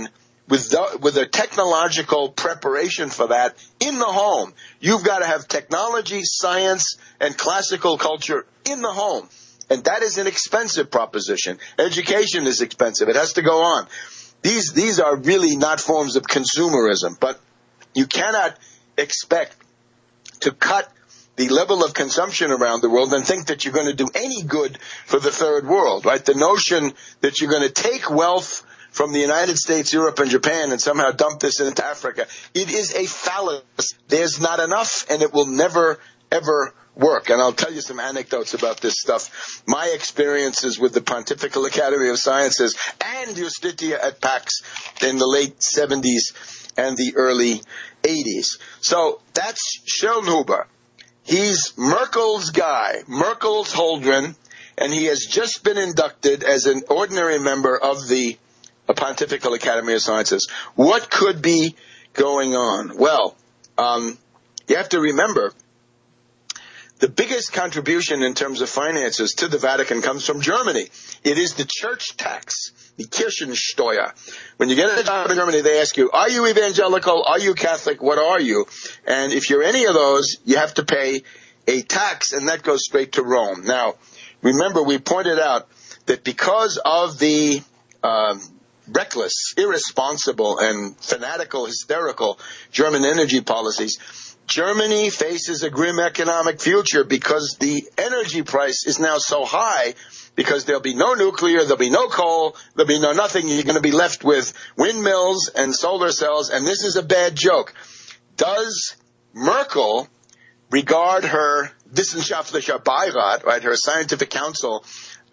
with a technological preparation for that in the home. You've got to have technology, science, and classical culture in the home. And that is an expensive proposition. Education is expensive. It has to go on. These are really not forms of consumerism, but you cannot expect to cut the level of consumption around the world and think that you're going to do any good for the third world, right? The notion that you're going to take wealth from the United States, Europe, and Japan and somehow dump this into Africa, it is a fallacy. There's not enough, and it will never, ever work. And I'll tell you some anecdotes about this stuff. My experiences with the Pontifical Academy of Sciences and Justitia et Pax in the late 70s and the early 80s. So that's Schellnhuber. He's Merkel's guy, Merkel's Holdren, and he has just been inducted as an ordinary member of the Pontifical Academy of Sciences. What could be going on? Well, you have to remember, the biggest contribution in terms of finances to the Vatican comes from Germany. It is the church tax, the Kirchensteuer. When you get a job in Germany, they ask you, are you evangelical? Are you Catholic? What are you? And if you're any of those, you have to pay a tax, and that goes straight to Rome. Now, remember, we pointed out that because of the reckless, irresponsible, and fanatical, hysterical German energy policies, Germany faces a grim economic future because the energy price is now so high because there'll be no nuclear, there'll be no coal, there'll be no nothing. You're going to be left with windmills and solar cells, and this is a bad joke. Does Merkel regard her Wissenschaftlicher Beirat, right, her scientific council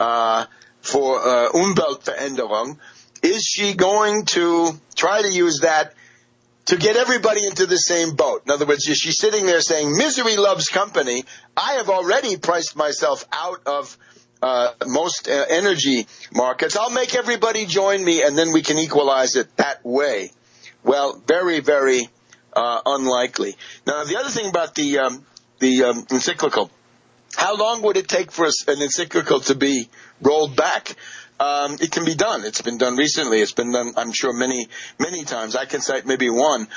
for Umweltveränderung, is she going to try to use that to get everybody into the same boat? In other words, is she sitting there saying, misery loves company. I have already priced myself out of most energy markets. I'll make everybody join me, and then we can equalize it that way. Well, very, very unlikely. Now, the other thing about the encyclical, how long would it take for an encyclical to be rolled back? It can be done. It's been done recently. It's been done, I'm sure, many, many times. I can cite maybe one.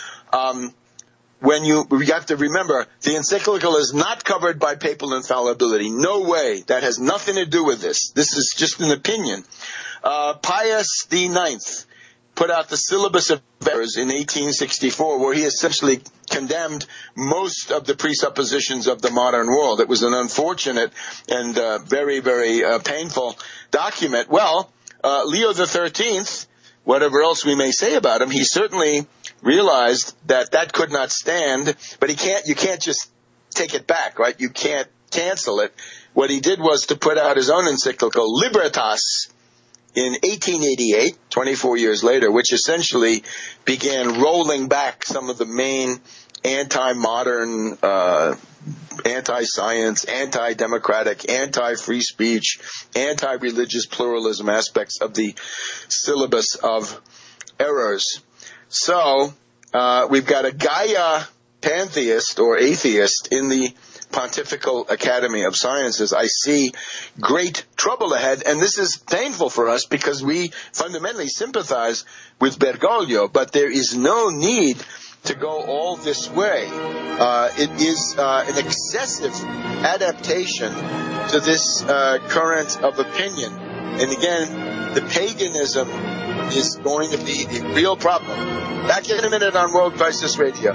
We have to remember, the encyclical is not covered by papal infallibility. No way. That has nothing to do with this. This is just an opinion. Pius IX put out the Syllabus of Errors in 1864, where he essentially condemned most of the presuppositions of the modern world. It was an unfortunate and very, very painful document. Well, Leo XIII, whatever else we may say about him, he certainly realized that could not stand, but you can't just take it back, right? You can't cancel it. What he did was to put out his own encyclical, Libertas, in 1888, 24 years later, which essentially began rolling back some of the main anti-modern, anti-science, anti-democratic, anti-free speech, anti-religious pluralism aspects of the Syllabus of Errors. So, we've got a Gaia pantheist or atheist in the Pontifical Academy of Sciences. I see great trouble ahead, and this is painful for us because we fundamentally sympathize with Bergoglio, but there is no need to go all this way. It is an excessive adaptation to this current of opinion. And again, the paganism is going to be a real problem. Back in a minute on World Crisis Radio.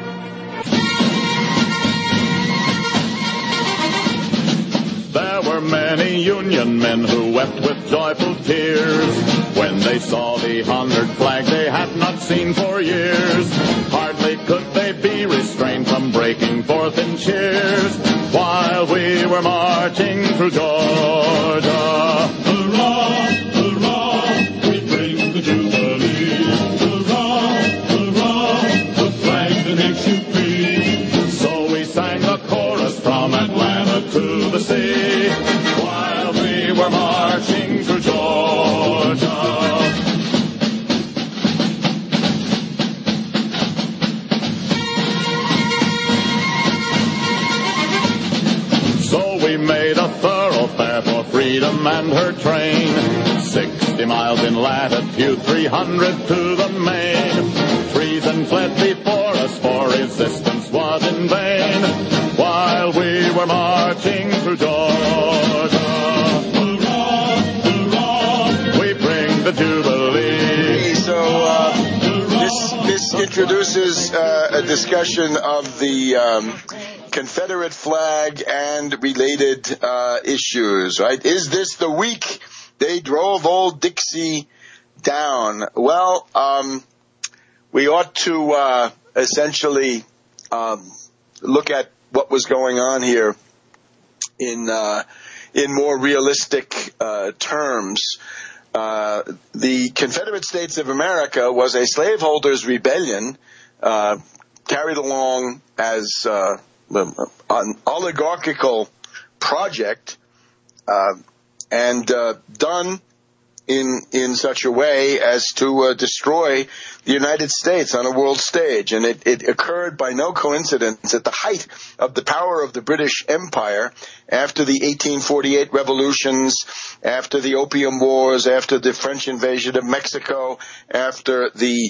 There were many Union men who wept with joyful tears when they saw the honored flag they had not seen for years. Hardly could they be restrained from breaking forth in cheers while we were marching through Georgia. Hurrah, hurrah, we bring the Jubilee. Hurrah, hurrah, the flag that makes you free. So we sang the chorus from Atlanta to the sea while we were marching through Georgia. So we made a thoroughfare for freedom and her train. 60 50 miles in latitude, 300 to the main. Treason fled before us, for resistance was in vain, while we were marching through Georgia. Hurrah, hurrah, we bring the Jubilee. So this introduces a discussion of the Confederate flag and related issues, right? Is this the week they drove old Dixie down? Well, we ought to essentially look at what was going on here in more realistic terms. The Confederate States of America was a slaveholders' rebellion carried along as an oligarchical project and done in such a way as to destroy the United States on a world stage. And it occurred by no coincidence at the height of the power of the British Empire, after the 1848 revolutions, after the Opium Wars, after the French invasion of Mexico, after the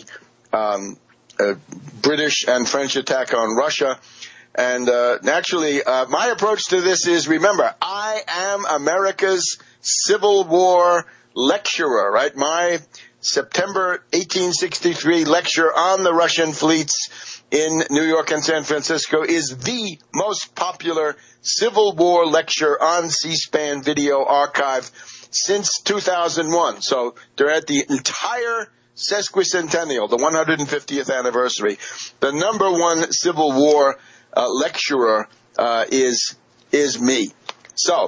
British and French attack on Russia. And naturally, my approach to this is, remember, I am America's Civil War lecturer, right? My September 1863 lecture on the Russian fleets in New York and San Francisco is the most popular Civil War lecture on C-SPAN video archive since 2001. So they're at the entire sesquicentennial, the 150th anniversary. The number one Civil War lecturer is me. So,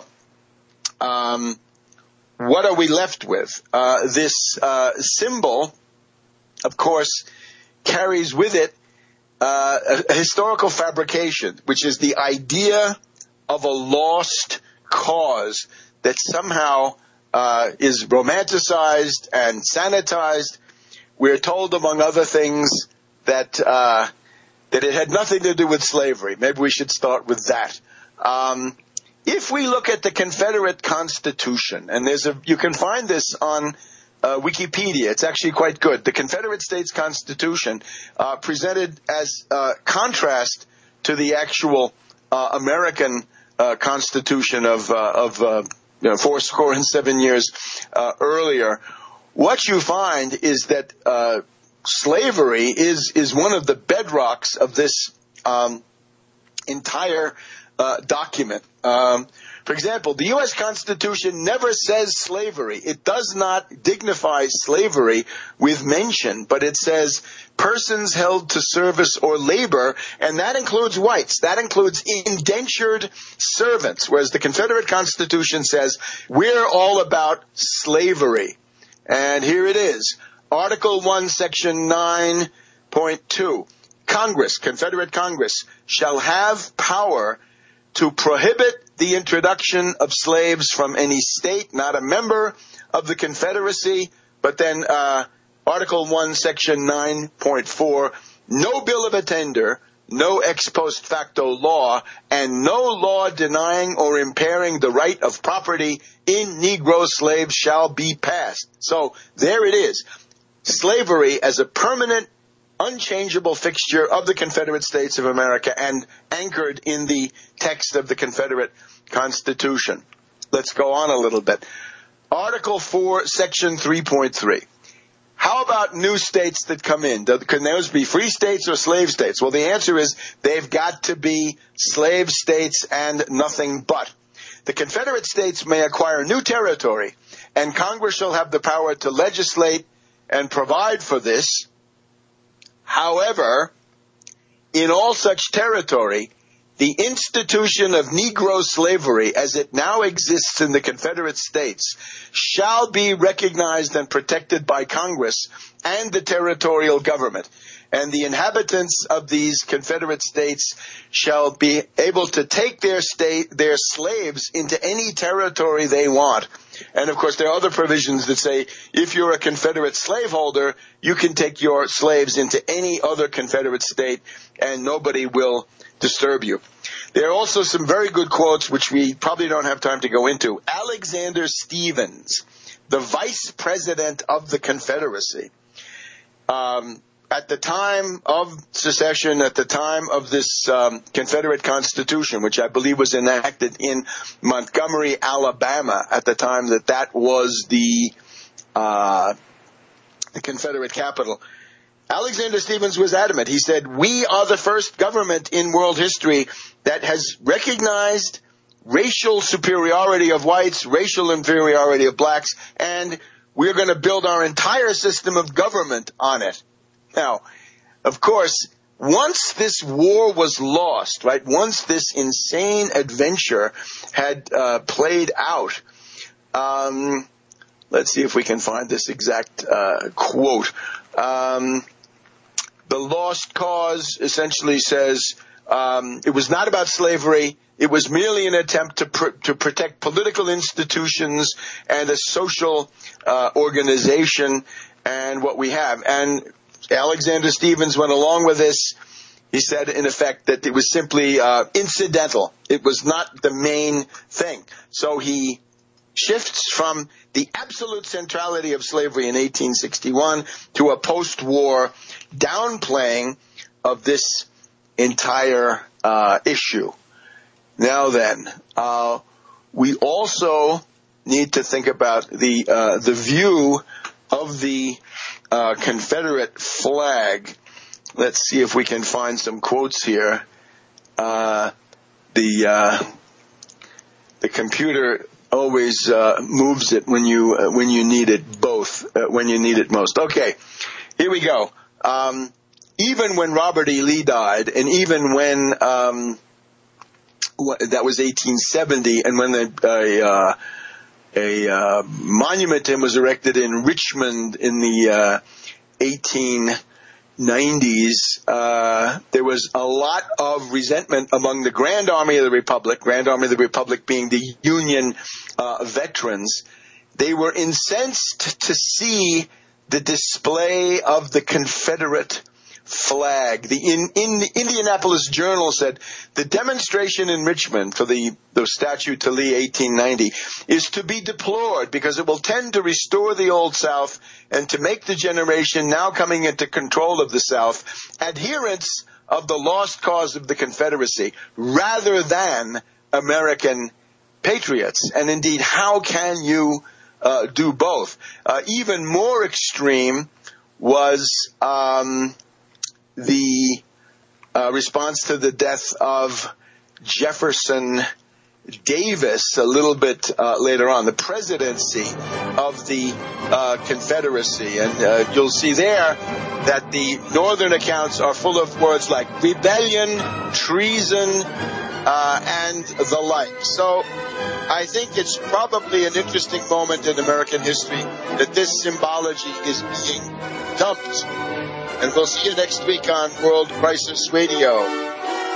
what are we left with? This symbol, of course, carries with it a historical fabrication, which is the idea of a lost cause that somehow is romanticized and sanitized. We're told, among other things, that it had nothing to do with slavery. Maybe we should start with that. If we look at the Confederate Constitution, and you can find this on Wikipedia. It's actually quite good. The Confederate States Constitution, presented as contrast to the actual American Constitution of 47 years earlier. What you find is that slavery is one of the bedrocks of this entire document. For example, the U.S. Constitution never says slavery. It does not dignify slavery with mention, but it says persons held to service or labor, and that includes whites. That includes indentured servants, whereas the Confederate Constitution says we're all about slavery. And here it is. Article 1, Section 9.2. Congress, Confederate Congress, shall have power to prohibit the introduction of slaves from any state not a member of the Confederacy. But then Article 1, Section 9.4, no bill of attainder, no ex post facto law, and no law denying or impairing the right of property in Negro slaves shall be passed. So there it is. Slavery as a permanent, unchangeable fixture of the Confederate States of America and anchored in the text of the Confederate Constitution. Let's go on a little bit. Article 4, Section 3.3. How about new states that come in? Can those be free states or slave states? Well, the answer is they've got to be slave states and nothing but. The Confederate States may acquire new territory, and Congress shall have the power to legislate and provide for this. However, in all such territory, the institution of Negro slavery as it now exists in the Confederate States shall be recognized and protected by Congress and the territorial government. And the inhabitants of these Confederate States shall be able to take their slaves into any territory they want. And, of course, there are other provisions that say if you're a Confederate slaveholder, you can take your slaves into any other Confederate state and nobody will disturb you. There are also some very good quotes, which we probably don't have time to go into. Alexander Stephens, the vice president of the Confederacy. At the time of secession, at the time of this Confederate Constitution, which I believe was enacted in Montgomery, Alabama, at the time that was the Confederate capital, Alexander Stephens was adamant. He said, "We are the first government in world history that has recognized racial superiority of whites, racial inferiority of blacks, and we're going to build our entire system of government on it." Now, of course, once this war was lost, right, once this insane adventure had played out, let's see if we can find this exact quote. The Lost Cause essentially says it was not about slavery. It was merely an attempt to protect political institutions and a social organization and what we have. And Alexander Stephens went along with this. He said, in effect, that it was simply incidental. It was not the main thing. So he shifts from the absolute centrality of slavery in 1861 to a post-war downplaying of this entire issue. Now then, we also need to think about the view of the Confederate flag. Let's see if we can find some quotes here. The computer always moves it when you need it when you need it most. Okay, here we go. Even when Robert E. Lee died, and even when that was 1870, and when a monument to him was erected in Richmond in the 1890s, there was a lot of resentment among the Grand Army of the Republic being the Union veterans. They were incensed to see the display of the Confederate flag. The Indianapolis Journal said the demonstration in Richmond for the statue to Lee 1890 is to be deplored because it will tend to restore the Old South and to make the generation now coming into control of the South adherents of the lost cause of the Confederacy rather than American patriots. And indeed, how can you do both? Even more extreme was the response to the death of Jefferson Davis a little bit later on, the presidency of the Confederacy. And you'll see there that the northern accounts are full of words like rebellion, treason, and the like. So I think it's probably an interesting moment in American history that this symbology is being dumped. And we'll see you next week on World Crisis Radio.